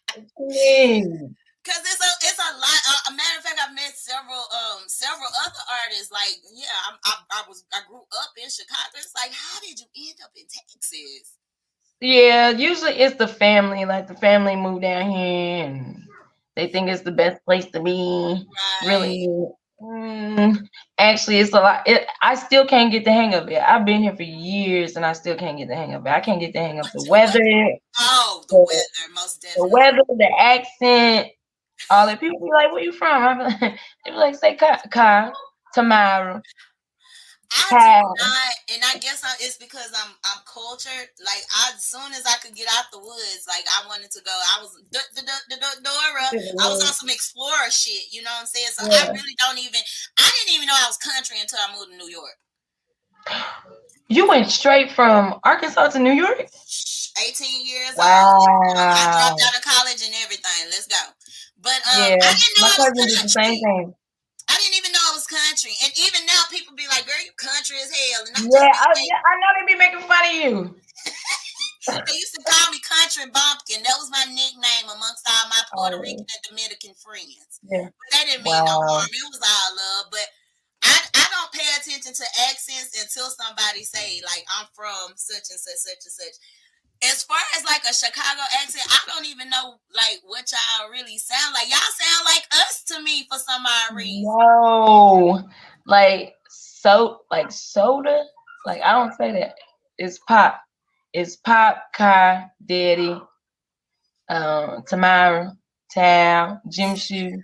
Cause it's a lot. A matter of fact, I've met several other artists. Like, yeah, I grew up in Chicago. It's like, how did you end up in Texas? Yeah, usually it's the family. Like the family moved down here and they think it's the best place to be. Right. Really, actually, it's a lot. I still can't get the hang of it. I've been here for years and I still can't get the hang of it. I can't get the hang of the weather. Oh, the weather, most definitely. The weather, the accent, all that. People be like, "Where you from?" They be like, "Say Ka, Tamara." I do not, and I guess it's because I'm cultured. Like as soon as I could get out the woods, like I wanted to go. I was Dora. I was on some explorer shit. You know what I'm saying? So I really I didn't even know I was country until I moved to New York. You went straight from Arkansas to New York? 18 years wow. old. I dropped out of college and everything. Let's go. But I didn't know my cousin did the same thing. I didn't even know I was country. And even now people be like, girl, you country as hell. And I know they be making fun of you. They used to call me Country Bumpkin. That was my nickname amongst all my Puerto Rican and Dominican friends. Yeah. But that didn't mean no harm. It was all love. But I don't pay attention to accents until somebody say, like, I'm from such and such, such and such. As far as like a Chicago accent, I don't even know like what y'all really sound like. Y'all sound like us to me for some odd reason. No, like soda. Like I don't say that. It's pop. It's pop, Kai, Daddy, Tamara, Tal, Jim Shoe.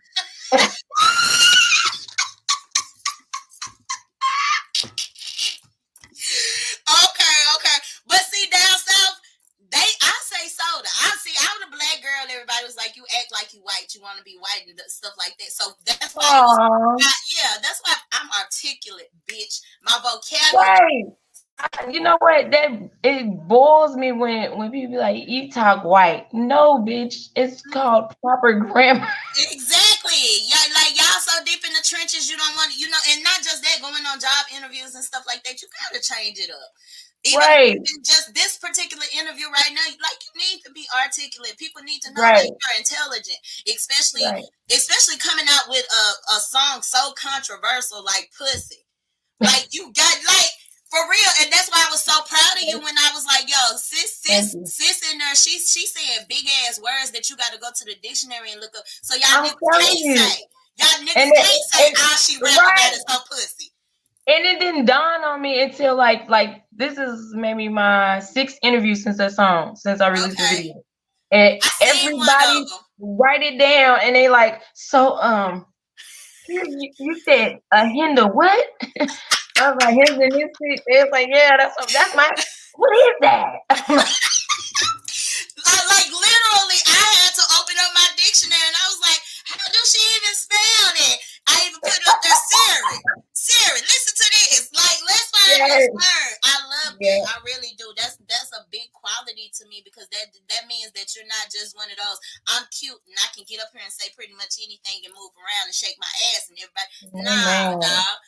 Okay. But see, down south, I say soda. I'm the black girl. Everybody was like, you act like you white. You want to be white and stuff like that. So that's why, that's why I'm articulate, bitch. My vocabulary. Right. You know what? It bores me when people be like, you talk white. No, bitch. It's called proper grammar. Exactly. Yeah, like y'all so deep in the trenches, you don't want to, and not just that, going on job interviews and stuff like that. You gotta change it up. Even just this particular interview right now, like, you need to be articulate. People need to know that you're intelligent, especially coming out with a song so controversial like Pussy. Like, you got, like, for real, and that's why I was so proud of you when I was like, yo, sis in there, she's saying big ass words that you got to go to the dictionary and look up. So y'all niggas can't say all she rap about is her pussy. And it didn't dawn on me until like this is maybe my 6th interview since that song, since I released the video. And everybody write it down, and they like, so you said a hinder what? I was like, hinder this shit. They was like, yeah, that's my, what is that? Like literally, I had to open up my dictionary, and I was like, how do she even spell it? I even put up there Siri, listen to this. Like, let's find this word. I love it. I really do. That's a big quality to me, because that means that you're not just one of those, I'm cute and I can get up here and say pretty much anything and move around and shake my ass and everybody. Nah, dog.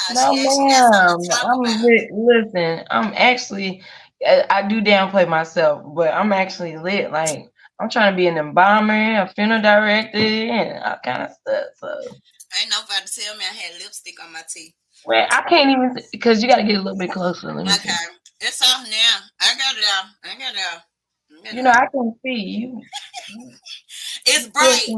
Listen, I'm actually, I do downplay myself, but I'm actually lit. Like, I'm trying to be an embalmer, a funeral director, and all kind of stuff. So ain't nobody tell me I had lipstick on my teeth. Well, I can't even, because you got to get a little bit closer. Okay, it's off now. I got it out. You know, I can see you. It's bright.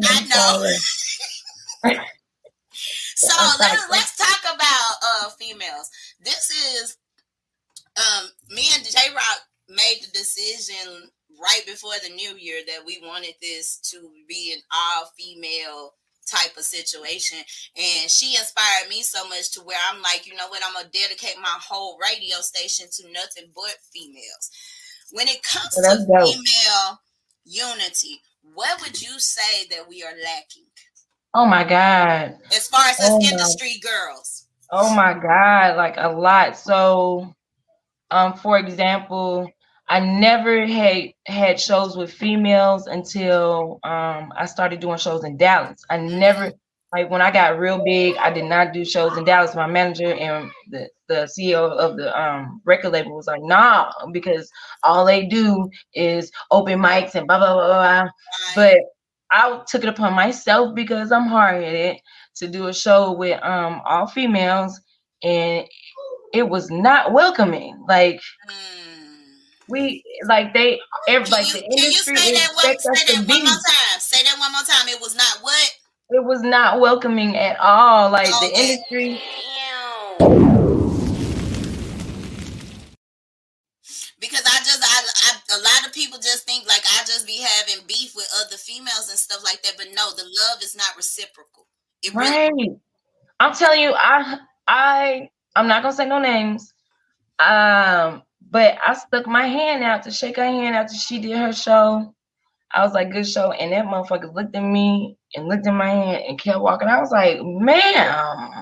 I know. So let's talk about females. This is me and J Rock made the decision right before the new year that we wanted this to be an all-female type of situation, and she inspired me so much to where I'm like, you know what, I'm gonna dedicate my whole radio station to nothing but females. When it comes to female unity, what would you say that we are lacking? Oh my God. As far as industry girls. Oh my God, like a lot. So for example, I never had shows with females until I started doing shows in Dallas. I never, like, when I got real big, I did not do shows in Dallas. My manager and the CEO of the record label was like, nah, because all they do is open mics and blah, blah, blah, blah. But I took it upon myself, because I'm hard-headed, to do a show with all females, and it was not welcoming. Like, we, like, the industry expects us to be. Say that one more time. It was not what? It was not welcoming at all. Like, the industry. Because I a lot of people just think like I just be having beef with other females and stuff like that, but no, the love is not reciprocal. Right. I'm telling you, I'm not gonna say no names. But I stuck my hand out to shake her hand after she did her show. I was like, good show. And that motherfucker looked at me and looked at my hand and kept walking. I was like, ma'am.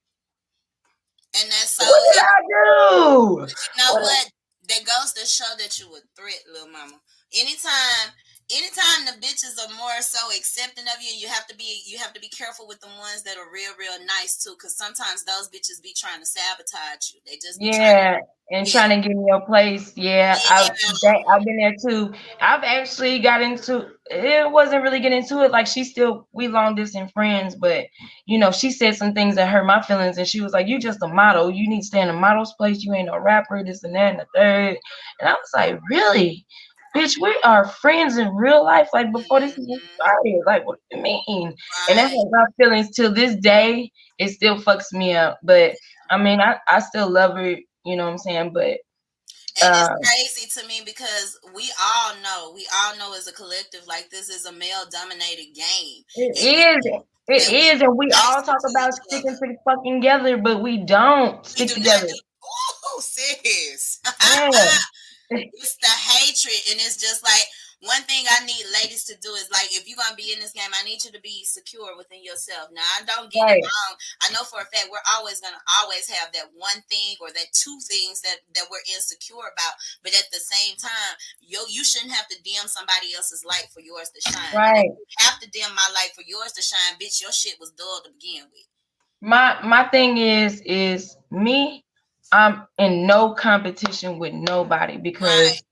And that's so. What did I do? You know what? That goes to show that you a threat, little mama. Anytime the bitches are more so accepting of you, you have to be careful with the ones that are real nice too, because sometimes those bitches be trying to sabotage you. They just trying to give me your place. I've been there too. I've actually got into it. Wasn't really getting into it. Like, we long distance friends, but you know, she said some things that hurt my feelings, and she was like, "You just a model. You need to stay in a model's place. You ain't no rapper. This and that and the third." And I was like, "Really? Bitch, we are friends in real life, like before this even started. Like, what do you mean?" And that has my feelings till this day. It still fucks me up. But I mean, I still love her, you know what I'm saying? But it's crazy to me, because we all know as a collective, like, this is a male dominated game. It is, and we all talk about sticking fucking together, but we don't stick together. Oh, sis. Yeah. It's the hatred, and it's just like, one thing I need ladies to do is, like, if you're gonna be in this game, I need you to be secure within yourself. Now, I don't get it wrong. I know for a fact we're always gonna have that one thing or that two things that we're insecure about, but at the same time, you shouldn't have to dim somebody else's light for yours to shine. Right. You have to dim my light for yours to shine, bitch. Your shit was dull to begin with. My thing is me. I'm in no competition with nobody because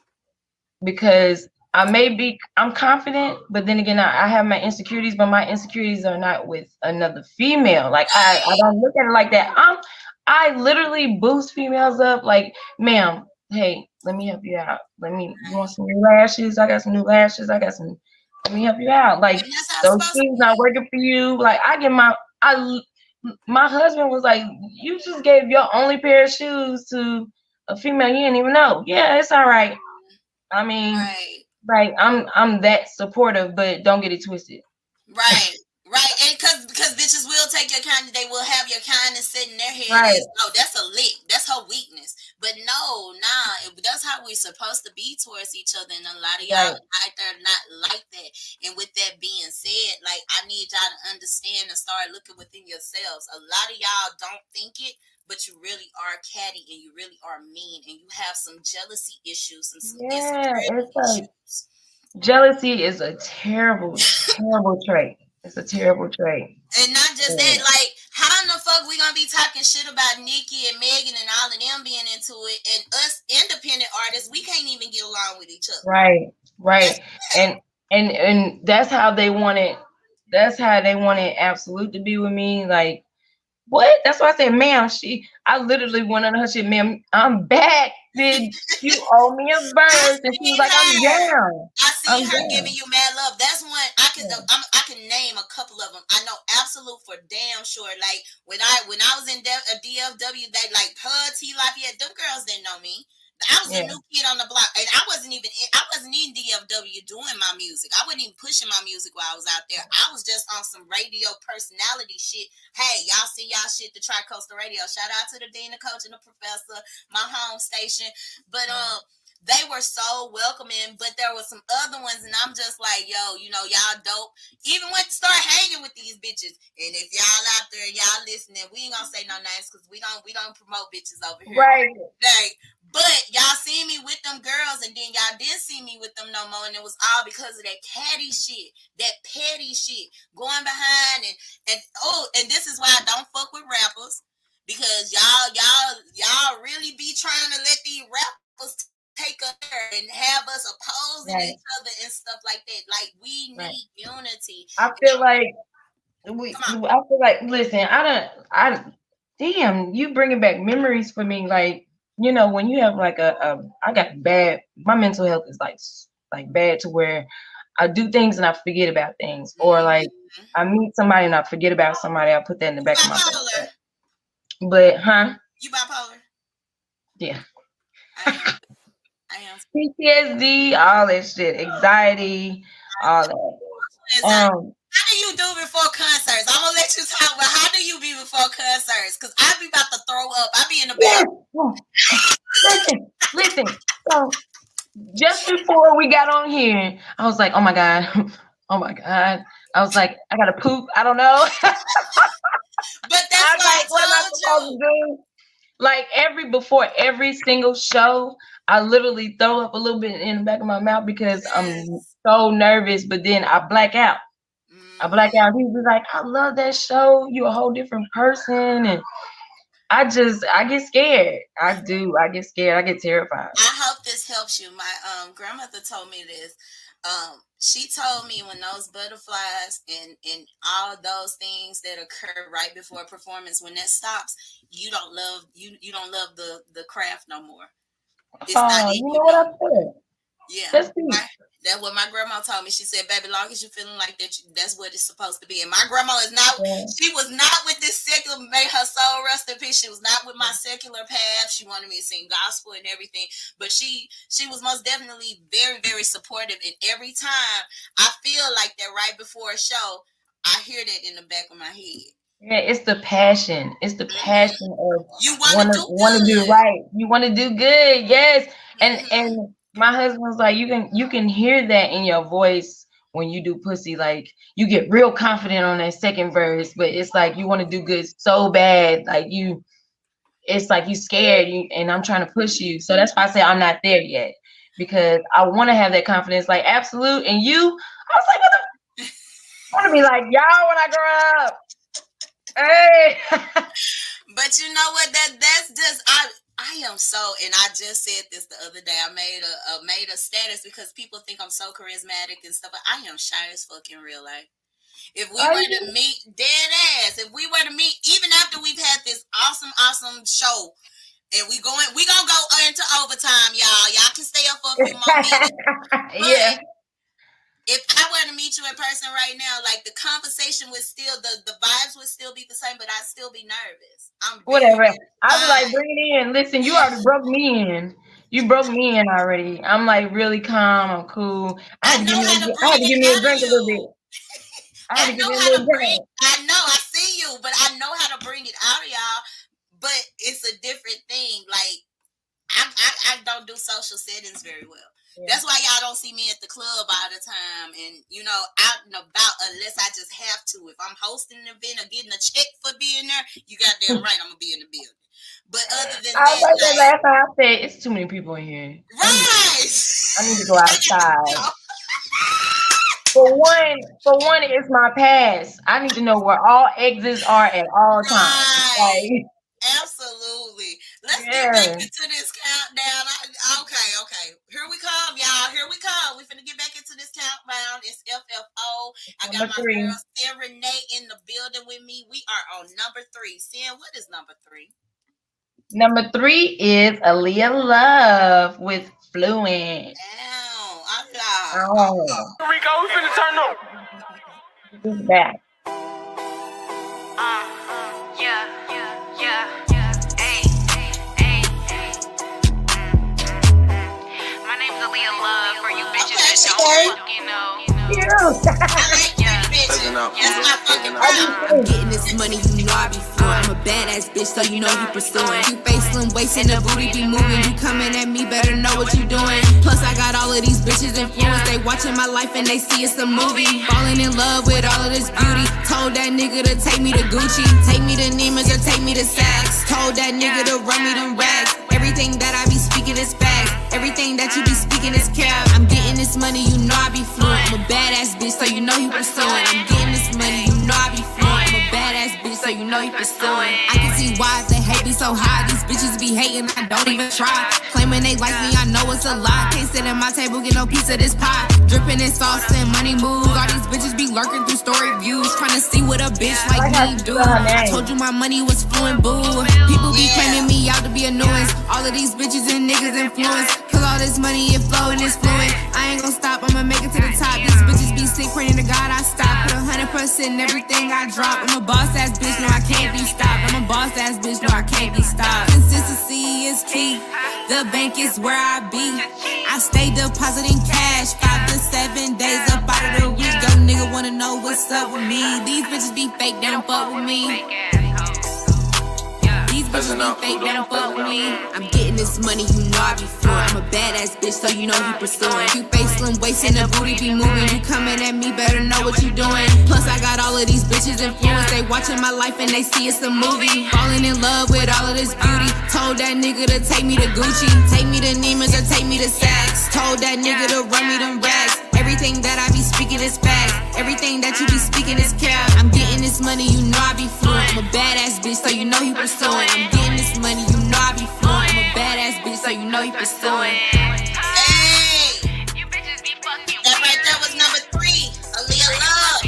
I'm confident, but then again, I have my insecurities, but my insecurities are not with another female. Like I don't look at it like that. I literally boost females up. Like, ma'am, hey, let me help you out. You want some new lashes? I got some new lashes. Let me help you out. Like, those shoes not working for you. Like, my husband was like, you just gave your only pair of shoes to a female you didn't even know. Yeah, it's all right. I mean, right. I'm that supportive, but don't get it twisted. Right. And because bitches will take your kindness, they will have your kindness sitting in their head. Right. Oh, that's a lick. That's her weakness. But that's how we're supposed to be towards each other. And a lot of y'all out there not like that. And with that being said, like, I need y'all to understand and start looking within yourselves. A lot of y'all don't think it, but you really are catty and you really are mean and you have some jealousy issues and some issues. Jealousy is a terrible, terrible trait. It's a terrible trait. And not just that, like, how in the fuck we gonna be talking shit about Nicki and Megan and all of them being into it, and us independent artists, we can't even get along with each other. Right. And that's how they want it. That's how they want it Absolute to be with me. Like, what? That's why I said, ma'am, I literally went on her shit, ma'am, I'm back. Did you owe me a verse? And she was like, I'm down. I see her giving you mad love. That's one I can name a couple of them. I know Absolute for damn sure. Like when I was in DFW, they like her, T Lafayette, them girls didn't know me. I was a new kid on the block, and I wasn't even in DFW doing my music. I wasn't even pushing my music while I was out there. I was just on some radio personality shit. Hey, y'all see y'all shit, the Tri-Coastal Radio. Shout out to the Dean, the Coach, and the Professor, my home station. But they were so welcoming, but there were some other ones, and I'm just like, yo, y'all dope. Even went to start hanging with these bitches. And if y'all out there, y'all listening, we ain't gonna say no names because we don't promote bitches over here. Right. Like, but y'all see me with them girls, and then y'all didn't see me with them no more, and it was all because of that catty shit, that petty shit, going behind and this is why I don't fuck with rappers, because y'all really be trying to let these rappers take us and have us opposing each other and stuff like that. Like, we need unity. I feel like listen, damn, you bringing back memories for me. Like, when you have like I got my mental health is like bad to where I do things and I forget about things, or like I meet somebody and I forget about somebody. I put that in the back of my head. But you bipolar? Yeah. I am. PTSD, all that shit, anxiety, all that. How do you do before concerts? I'm gonna let you talk, but how do you be before concerts? Because I be about to throw up. I be in the bathroom. Listen. So just before we got on here, I was like, oh my God. I was like, I gotta poop. I don't know. But that's what am I supposed to do? Like before every single show, I literally throw up a little bit in the back of my mouth because I'm so nervous, but then I black out. He was like, I love that show. You're a whole different person. And I get scared. I do. I get scared. I get terrified. I hope this helps you. My grandmother told me this. She told me when those butterflies and all those things that occur right before a performance, when that stops, you don't love the craft no more. It's not you know what I said? Yeah. That's what my grandma told me. She said, baby, long as you're feeling like that, that's what it's supposed to be. And my grandma is not, she was not with this secular, made her soul rest in peace. She was not with my secular path. She wanted me to sing gospel and everything. But she was most definitely very, very supportive. And every time I feel like that right before a show, I hear that in the back of my head. Yeah, it's the passion. It's the passion of you want to do right. You want to do good. Yes. And my husband was like, you can hear that in your voice when you do Pussy. Like, you get real confident on that second verse, but it's like you want to do good so bad. Like it's like you scared, and I'm trying to push you. So that's why I say I'm not there yet, because I want to have that confidence, like Absolute. And I was like, I want to be like y'all when I grow up. Hey. But you know what? That's just I am so, and I just said this the other day. I made a status because people think I'm so charismatic and stuff. But I am shy as fuck in real life. If we were to meet, dead ass. If we were to meet, even after we've had this awesome show, and we gonna go into overtime, y'all. Y'all can stay up for a few more minutes. Yeah. If I were to meet you in person right now, like the conversation would still, the vibes would still be the same, but I'd still be nervous. Whatever. I was like, bring it in. Listen, you already broke me in. You broke me in already. I'm like really calm. I'm cool. I had to give me a drink a little bit. I know how to bring. I know. I see you, but I know how to bring it out of y'all. But it's a different thing. Like I don't do social settings very well. Yeah. That's why y'all don't see me at the club all the time, and out and about unless I just have to. If I'm hosting an event or getting a check for being there, you goddamn right, I'm gonna be in the building. But other than that, last time I said it's too many people in here. Right. I need to go outside. For one, it's my pass. I need to know where all exits are at all times. Like, absolutely. Let's get back into this countdown. Okay. Here we come, y'all. Here we come. We're finna get back into this countdown. It's FFO. I got my girl Sen Renee in the building with me. We are on number 3. Sen, what is number 3? Number 3 is Aaliyah Love with Fluent. Oh. Rico, we finna turn up. Who's back? Yeah. My name's Aaliyah Love for you bitches that don't fucking know. I'm getting this money, you know I be fluent. I'm a badass bitch, so you know you pursuing. You face slim waist and the booty be moving. You coming at me, better know what you doing. Plus I got all of these bitches influenced. They watching my life and they see it's a movie. Falling in love with all of this beauty. Told that nigga to take me to Gucci, take me to Neiman's or take me to Saks. Told that nigga to run me them rags. Everything that I be speaking is facts. Everything that you be speaking is cap. I'm getting this money, you know I be fluent. I'm a badass bitch, so you know you pursuing. I'm getting this money, you know I be fluent. I'm a badass bitch, so you know you pursuing. I can see why they hate me so high. These bitches be hating, I don't even try. Claiming they like me, I know it's a lie. Can't sit at my table, get no piece of this pie. Dripping in sauce and money moves. All these bitches be lurking through story views, trying to see what a bitch like me do. I told you my money was fluent, boo. People be claiming me out to be a nuisance. All of these bitches and niggas influence. Cause all this money, it flow and it's fluent. I ain't gon' stop, I'ma make it to the top. These bitches be sick, praying to God I stop. Put 100% in everything I drop. I'm a boss ass bitch, no I can't be stopped. I'm a boss ass bitch, no I can't be stopped. Consistency is key. The bank is where I be. I stay depositing cash 5 to 7 days up out of the week. Yo nigga wanna know what's up with me. These bitches be fake, they don't fuck with me. These bitches be fake, they don't fuck with me. I'm getting this money, you know I be fluent. I'm a badass bitch, so you know you pursuing. You face slim waist and the booty be moving. You coming at me, better know what you doing. Plus I got all of these bitches influenced. They watching my life and they see it's a movie. Falling in love with all of this beauty. Told that nigga to take me to Gucci, take me to Neiman's or take me to Saks. Told that nigga to run me them rags. Everything that I be speaking is facts. Everything that you be speaking is cap. I'm getting this money, you know I be fluent. I'm a badass bitch, so you know you pursuing. I'm getting this money, you know I be fluent. I'm a badass bitch, so you know you pursuing. Hey! That right there was number 3. Aaliyah Love.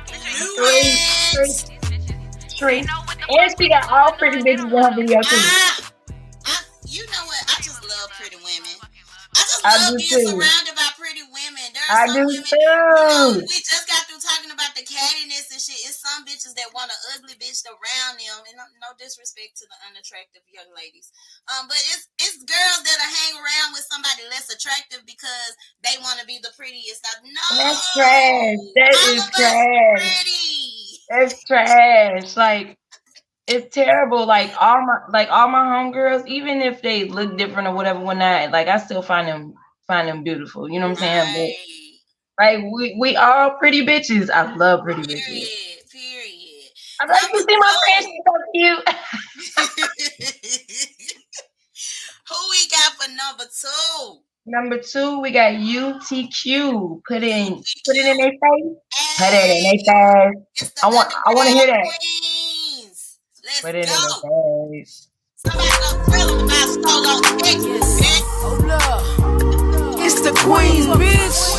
Three. And she got all pretty bitches in her video too. You know what? I just love pretty women. I just love being surrounded by pretty women. I do too. We just got through talking about the cattiness and shit. It's some bitches that want an ugly bitch around them, and no disrespect to the unattractive young ladies. But it's girls that'll hang around with somebody less attractive because they want to be the prettiest. No, that's trash. That is trash. That's trash. Like, it's terrible. Like all my homegirls, even if they look different or whatever, like I still find them beautiful. You know what I'm saying? But like we all pretty bitches. I love pretty bitches. Period. I'm like, you see my friend? She's so cute. Who we got for number 2? Number 2, we got UTQ. Put it in their face. Put it in their face. I want to hear that. Let's Put it in the face. Somebody gonna tell them about solo Texas, bitch. It's the Queens, bitch.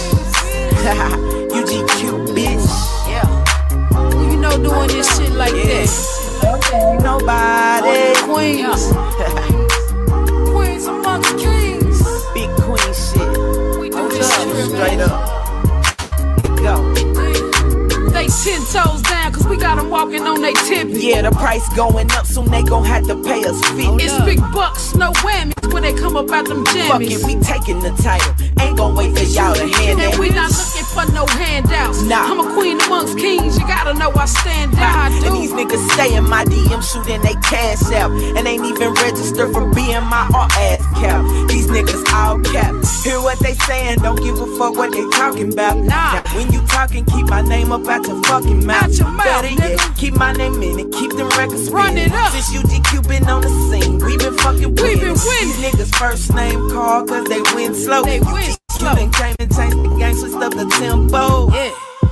UGQ, bitch. Yeah. You know doing this shit like this. Okay. Nobody. Queens. Queens amongst kings. Big queen shit. We do this shit straight up. Go. They 10 toes down, cause we got them walking on they tippy. Yeah, the price going up, soon they gon' have to pay us fee. It's big bucks, no whammies when they come up out them jammies. Fuck it, we taking the title. Ain't gon' wait for y'all to hand it. And we not looking for no handouts. Nah. I'm a queen amongst kings, you gotta know I stand out. And these niggas stay in my DM shooting they cash out. And ain't even registered for being my all ass cap. These niggas all cap. Hear what they saying, don't give a fuck what they talking about. Nah. Now, when you talking, keep my name up out your fucking mouth. Out your mouth, better yet, nigga. keep my name in it, keep them records Run it up. Since UGQ been on the scene, we been fucking winning. We been winning. These niggas first name called cause they win slow. They win slow. Then came and changed the game, switched up the tempo. Yeah.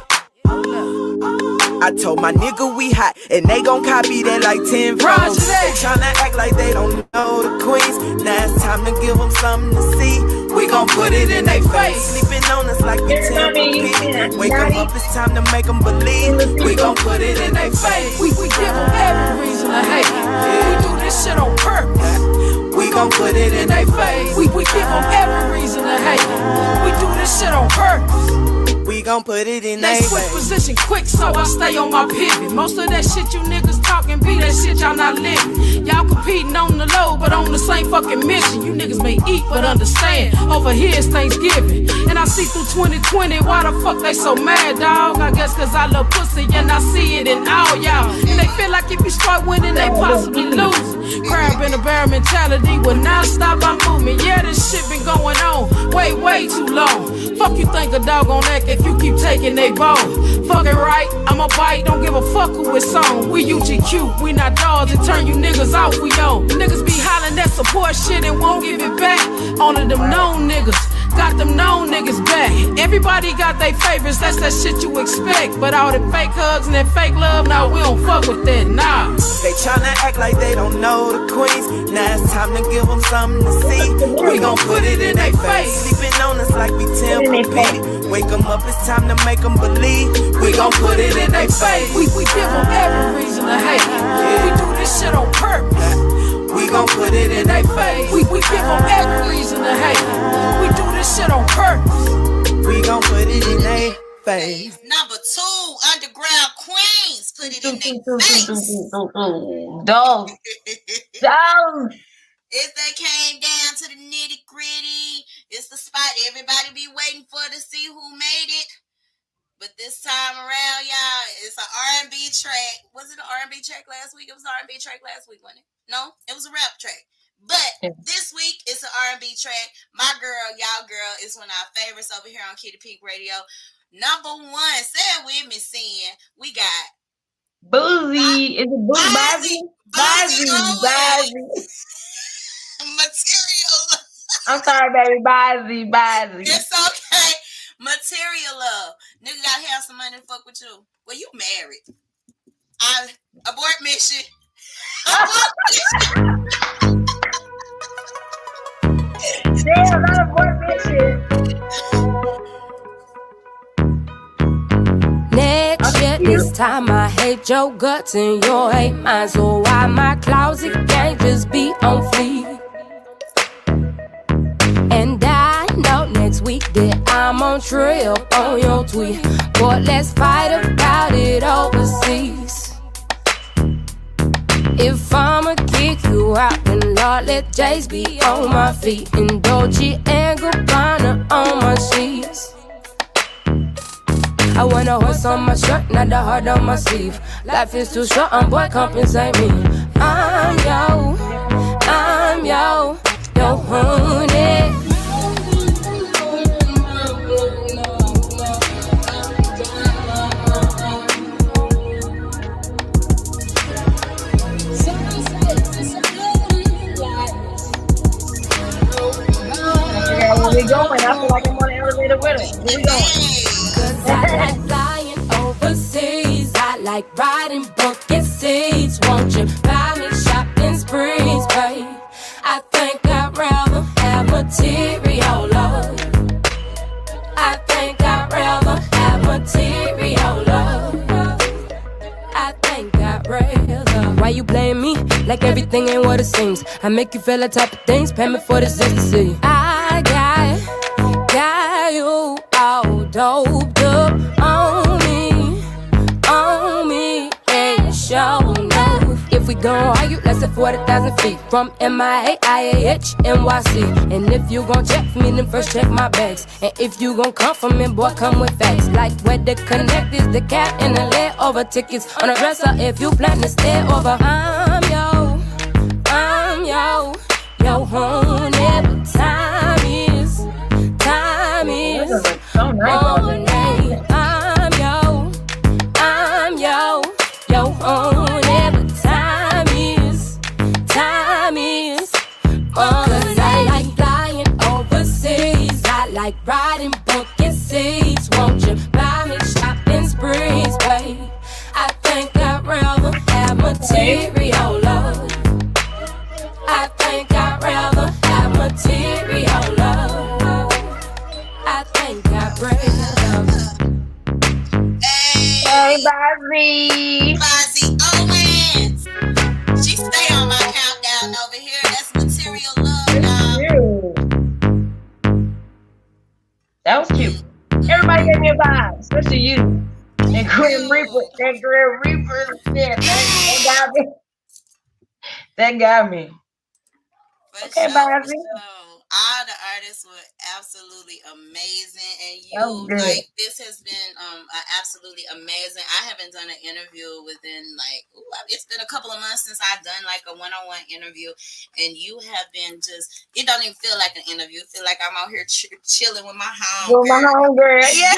I told my nigga we hot, and they gon' copy that like 10 Roger pros. that. They tryna act like they don't know the queens. Now it's time to give them something to see. We gon' put it in their face. Sleeping on us like we Tempur-Pedic. Wake them up, it's time to make them believe. We gon' put it in their face. We give them every reason to hate. We do this shit on purpose. We gon' put it in their face. We give them every reason to hate. We do this shit on purpose. We gon' put it in they their switch face. position quick, so I stay on my pivot. Most of that shit you niggas talking be that shit y'all not living. Y'all competing on the low, but on the same fucking mission. You niggas may eat, but understand, over here it's Thanksgiving. And I see through 2020, why the fuck they so mad, dawg? I guess cause I love pussy and I see it in all y'all. And they feel like if you start winning, they possibly lose. Crab in a bear mentality will not stop our movement. Yeah, this shit been going on way too long. Fuck you think a dog gon' act if you keep taking they bone. Fuck it right, I'ma bite, don't give a fuck who it's on. We UGQ, we not dogs and turn you niggas off, we on. Niggas be hollering that support shit and won't give it back. All of them known niggas, got them known niggas back. Everybody got they favorites, that's that shit you expect. But all the fake hugs and that fake love, nah, we don't fuck with that, nah. They tryna act like they don't know the queens. Now it's time to give them something to see. We gon' put it in their face. Sleeping on us like we Tempur-Pedic. Wake them up, it's time to make them believe. We gon' put it in their face. We give them every reason to hate. We do this shit on purpose. We gon' put it in their face. We give them every reason to hate. We do this shit on purpose. We gon' put it in their face. Number 2, Underground Queens. Put it in their face. Dog. If they came down to the nitty gritty, it's the spot everybody be waiting for to see who made it. But this time around, y'all, it's an R&B track. Was it an R&B track last week? It was an R&B track last week, wasn't it? No, it was a rap track. But this week, it's an R&B track. My girl, y'all girl, is one of our favorites over here on Kitty Pink Radio. Number 1, say it with me, Sin. We got Boozy. Is it Boozy? Boozy. Material. I'm sorry, baby. Boozy. It's okay. Material love. Nigga gotta have some money to fuck with you. Well, you married. Abort mission. Damn, not abort mission. Next year, this time I hate your guts and your hate mine. So why my closet can't just be on fleek? And I know next week that I'm on trip on your tweet. Boy, let's fight about it overseas. If I'ma kick you out, then Lord, let Jace be on my feet and Dolce and Gabbana on my sheets. I want a horse on my shirt, not the heart on my sleeve. Life is too short, boy, compensate me. I'm yo honey. Where we going? I feel like I'm on the elevator with him. Where we going? Cause I like flying overseas. I like riding bucket seats. Won't you buy me shopping sprees, babe? I think I'd rather have material love. I think I'd rather have material love. I think I'd rather. Why you blame me like everything ain't what it seems? I make you feel the type of things, pay me for this ecstasy. I got you all doped up on me, and show no. If we gon' argue, let's say 40,000 feet from MIA, IAH, NYC. And if you gon' check for me, then first check my bags. And if you gon' come for me, boy, come with facts. Like where the connect is, the cap and the layover tickets on a dresser. If you plan to stay over, I'm yo home every time is morning. I'm yo home every time is cause I like flying overseas. I like riding bucket seats. Won't you buy me shopping sprees, babe? I think I'd rather have material love. I think I'd rather have material love. I think I'd rather. Hey, Bobby. Bozzy Owens. She stay on my countdown over here. That's material love, y'all. That was cute. Everybody gave me a vibe, especially you. And Grim Reaper. That Grim Reaper. Yeah, that got me. Okay, Bobby. All the artists were absolutely amazing, and you like this has been absolutely amazing. I haven't done an interview within it's been a couple of months since I've done like a one-on-one interview, and you have been just, it don't even feel like an interview. It feel like I'm out here chilling with my homegirl. Yeah.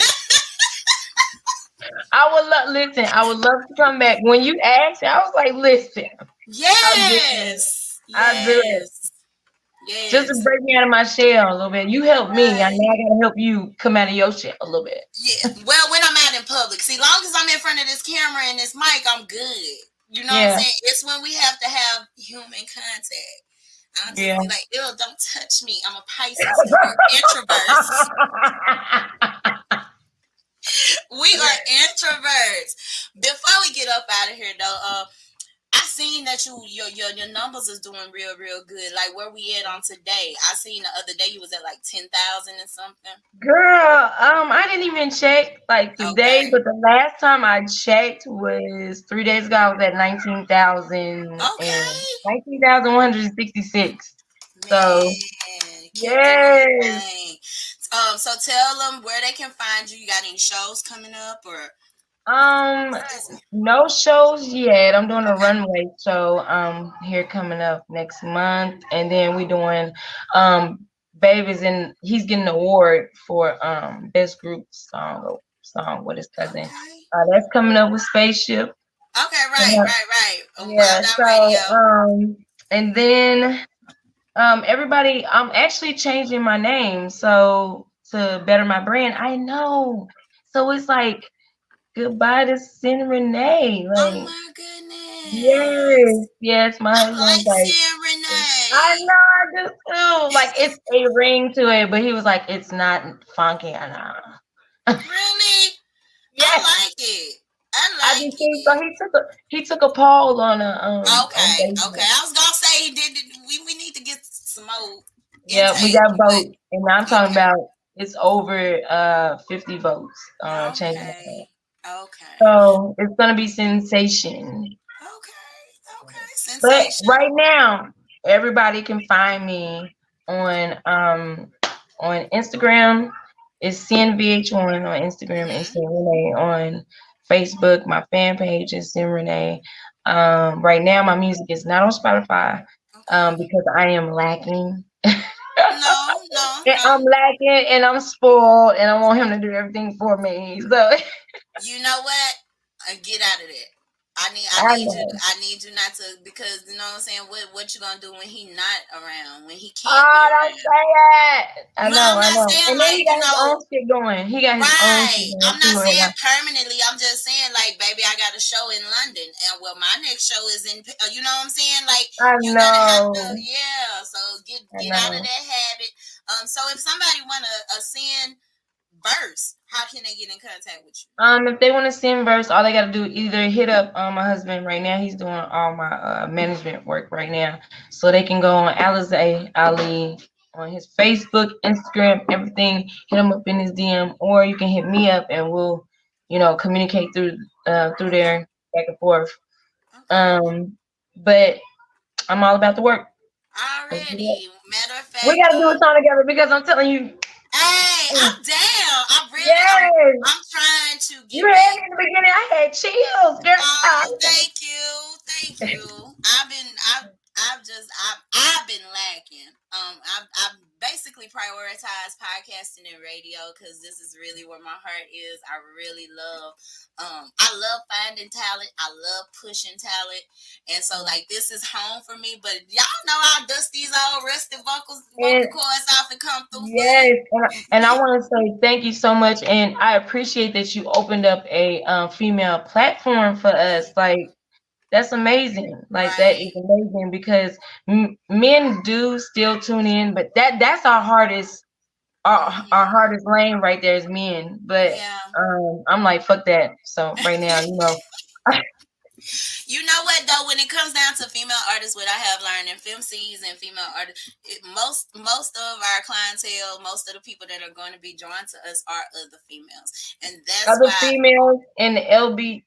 I would love to come back. When you asked, I was like, listen. Yes. I do it. Yes. Just to break me out of my shell a little bit. You helped me. I know I gotta help you come out of your shell a little bit. Yeah. Well, when I'm out in public, see, long as I'm in front of this camera and this mic, I'm good. You know what I'm saying? It's when we have to have human contact. I'm just be like, ew, don't touch me. I'm a Pisces. We're introverts. We are introverts. Before we get up out of here, though, I seen that your numbers is doing real good. Like where we at on today? I seen the other day you was at like 10,000 and something. Girl, I didn't even check like today, but the last time I checked was 3 days ago. I was at 19,000. Okay. 19,166. So yes. So tell them where they can find you. You got any shows coming up or? No shows yet. I'm doing a runway show here coming up next month, and then we doing Baby's in. He's getting an award for best group song with his cousin. That's coming up with Spaceship. Okay, right. Yeah. So and then everybody, I'm actually changing my name so to better my brand. I know. So it's like. Goodbye to Sin Renee. Like, oh my goodness. Yes, my husband's like Sin Renee. I know, I do too. Like it's a ring to it, but he was like, it's not funky enough. Really? Yes. I like it. I like it. So he took a poll on a Okay. I was gonna say he did. We need to get some more. Yeah, we got votes, and I'm talking about it's over 50 votes on changing the name. Okay. So it's gonna be Sensation. Okay. Sensation. But right now, everybody can find me on Instagram. It's CNVH1 on Instagram and Sin Renee on Facebook. My fan page is Sin Renee. Right now, my music is not on Spotify because I am lacking. No. I'm lacking and I'm spoiled and I want him to do everything for me. So you know what? Get out of that. I need you not to, because you know what I'm saying. What you gonna do when he not around? When he can't? Don't say that. I know. Saying, and then he got his own shit going. He got his own shit going. I'm not saying permanently. I'm just saying, like, baby, I got a show in London, and my next show is in. You know what I'm saying? Like, you gotta have to, So get out of that habit. So if somebody wanna send verse, how can they get in contact with you? If they want to send verse, all they got to do either hit up my husband right now. He's doing all my management work right now, so they can go on Alizé Ali on his Facebook, Instagram, everything. Hit him up in his DM, or you can hit me up and we'll, communicate through there back and forth. But I'm all about the work. Already, matter of fact, we got to do a song together because I'm telling you. Hey, I'm down. I'm trying to get. You had me in the beginning. I had chills, girl. Thank you. I've been lacking. I've basically prioritized podcasting and radio because this is really where my heart is. I really love. I love finding talent. I love pushing talent, and so like this is home for me. But y'all know I dust these old rusted vocal cords off and come through. Yes, and I want to say thank you so much, and I appreciate that you opened up a female platform for us. Like, that's amazing. Like, that is amazing because men do still tune in, but that's our hardest. Our hardest lane right there is men, but I'm like, fuck that. So right now, You know what though, when it comes down to female artists, what I have learned in FemCs and female artists, most of our clientele, most of the people that are going to be drawn to us are other females, and that's other why females and the LBG,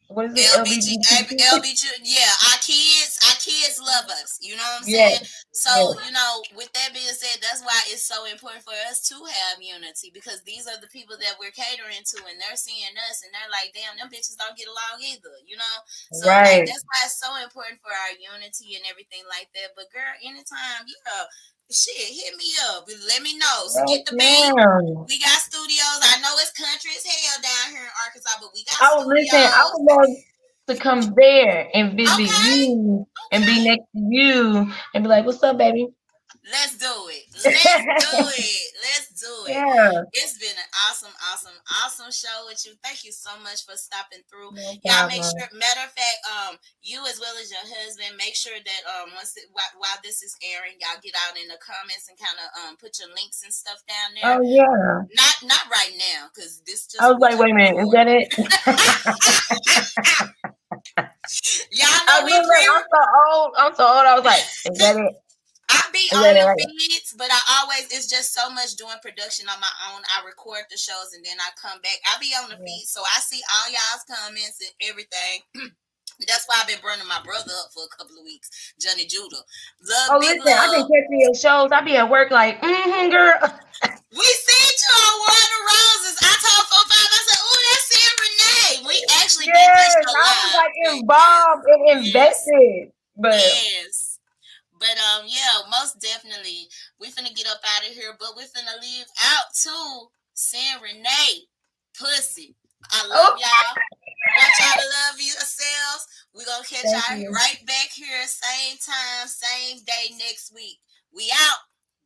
our kids love us. You know what I'm saying? So with that being said, that's why it's so important for us to have unity, because these are the people that we're catering to, and they're seeing us, and they're like, damn, them bitches don't get along either. So like, that's why it's so important for our unity and everything like that. But girl, anytime hit me up. Let me know. So get the beat. We got studios. I know it's country as hell down here in Arkansas, but we got studios. I would love to come there and visit you and be next to you and be like, what's up, baby? Let's do it. Yeah. It's been an awesome show with you. Thank you so much for stopping through. Y'all make sure, matter of fact, you as well as your husband, make sure that while this is airing, y'all get out in the comments and kind of put your links and stuff down there. Oh yeah. Not right now, because this just. I was like, wait a minute, is that it? Y'all know I'm so old. I was like, is that it? I be on the beats, but it's just so much doing production on my own. I record the shows and then I come back. I be on the beat, so I see all y'all's comments and everything. That's why I've been burning my brother up for a couple of weeks, Johnny Judah. I've been catching your shows. I be at work like, girl. We seen you on War of the Roses. I told 4-5, I said, oh, that's Sam Renee. We actually did this show live. I was like involved and invested. But But most definitely, we finna get up out of here, but we finna leave out to San Renee, pussy. I love y'all. Want y'all to love yourselves. We're gonna catch y'all right back here, same time, same day next week. We out.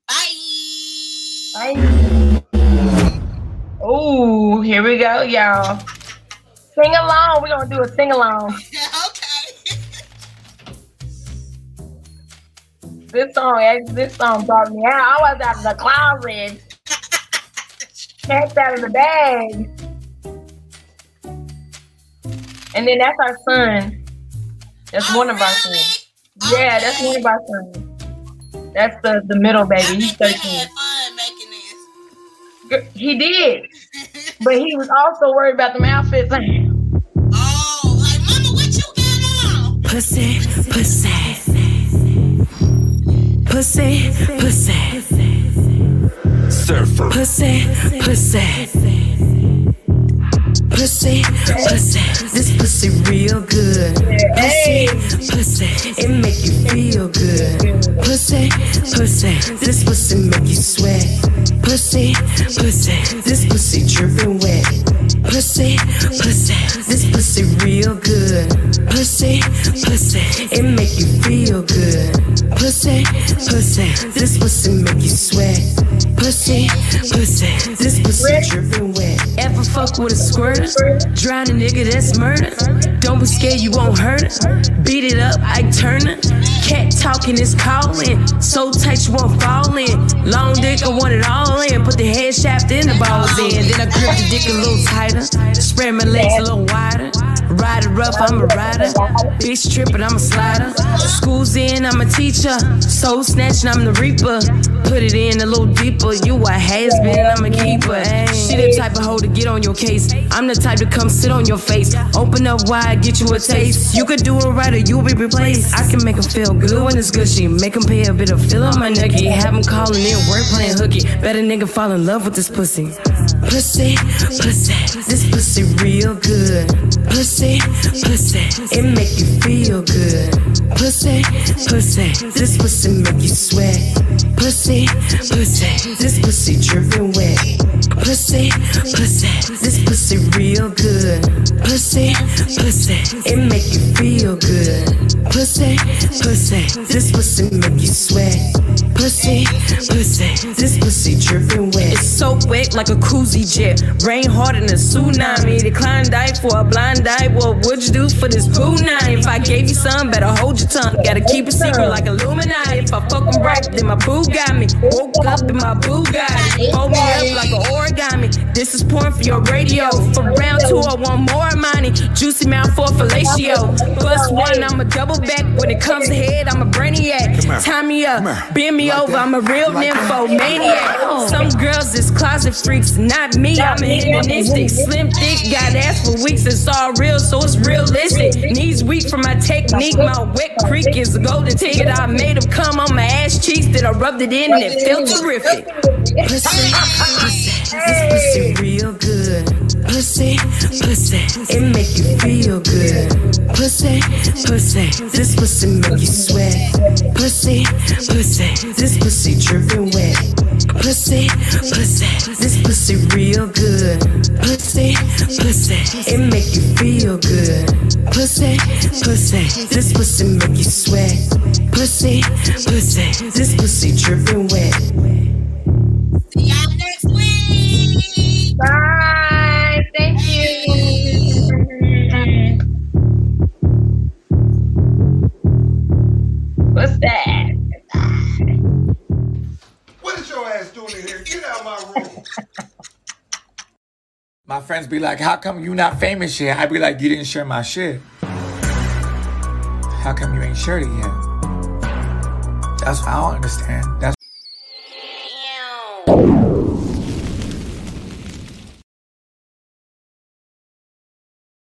Bye. Oh, here we go, y'all. Sing along. We're gonna do a sing along. Okay. This song brought me out. I was out of the closet. Packed out of the bag. And then that's our son. That's one of our sons. Yeah, that's one of our sons. That's the middle baby. He's 13. He had fun making this. He did. But he was also worried about them outfits. Oh, like, mama, what you got on? Pussy, pussy. Pussy, pussy. Surfer. Pussy, pussy. Pussy, pussy, this pussy real good. Pussy, pussy, it make you feel good. Pussy, pussy, this pussy make you sweat. Pussy, pussy, this pussy dripping wet. Pussy, pussy, this pussy real good. Pussy, pussy, it make you feel good. Pussy, pussy, this pussy make you sweat. Pussy, pussy, this pussy dripping wet. Ever fuck with a squirter? Drown a nigga, that's murder. Don't be scared, you won't hurt it. Beat it up, I turn it. Cat talking is calling. So tight you won't fall in. Long dick, I want it all in. Put the head shaft in the balls in. Then I grip the dick a little tighter. Spread my legs a little wider. Ride it rough, I'm a rider. Bitch trippin', I'm a slider. School's in, I'm a teacher. Soul snatchin', I'm the reaper. Put it in a little deeper. You a has-been, I'm a keeper. She the type of hoe to get on your case. I'm the type to come sit on your face. Open up wide, get you a taste. You could do it right or you'll be replaced. I can make her feel good when it's gushy. Make him pay a bit of fill on my nookie. Have him calling in, work playing hooky. Better nigga fall in love with this pussy. Pussy, pussy, this pussy real good. Pussy, pussy, it make you feel good. Pussy, pussy, this pussy make you sweat. Pussy, pussy, this pussy dripping wet. Pussy, pussy, this pussy real good. Pussy, pussy, it make you feel good. Pussy, pussy, this pussy make you sweat. Pussy, pussy, this pussy dripping wet. It's so wet like a koozie jet. Rain harder than a tsunami. Decline die for a blind eye. What would you do for this boo now? If I gave you some, better hold your tongue. Gotta keep it secret like Illuminati. If I fuck 'em right, then my boo got me. Woke up and my boo got me. Hold me up like an origami. This is porn for your radio. For round 2, I want more money. Juicy mouth for fellatio. Bust one, I'm a double back. When it comes to head, I'm a brainiac. Tie me up, bend me over, I'm a real nymphomaniac. Some girls is closet freaks, not me, I'm a hedonistic. Slim, thick, got ass for weeks, it's all real, so it's realistic. Knees weak from my technique, my wet creek is a golden ticket. I made them come on my ass cheeks, then I rubbed it in and it felt terrific. Pussy, pussy, this pussy real good. Pussy, pussy, it make you feel good. Pussy, pussy, this pussy make you sweat. Pussy, pussy, this pussy dripping wet. Pussy, pussy, this pussy real good. Pussy, pussy, it make you feel good. Pussy, pussy, this pussy make you sweat. Pussy, pussy, this pussy dripping wet. See y'all next week. Bye. Thank you. What's that? What is your ass doing in here? Get out of my room. My friends be like, how come you not famous yet? I be like, you didn't share my shit. How come you ain't shared it yet? That's what I don't understand. That's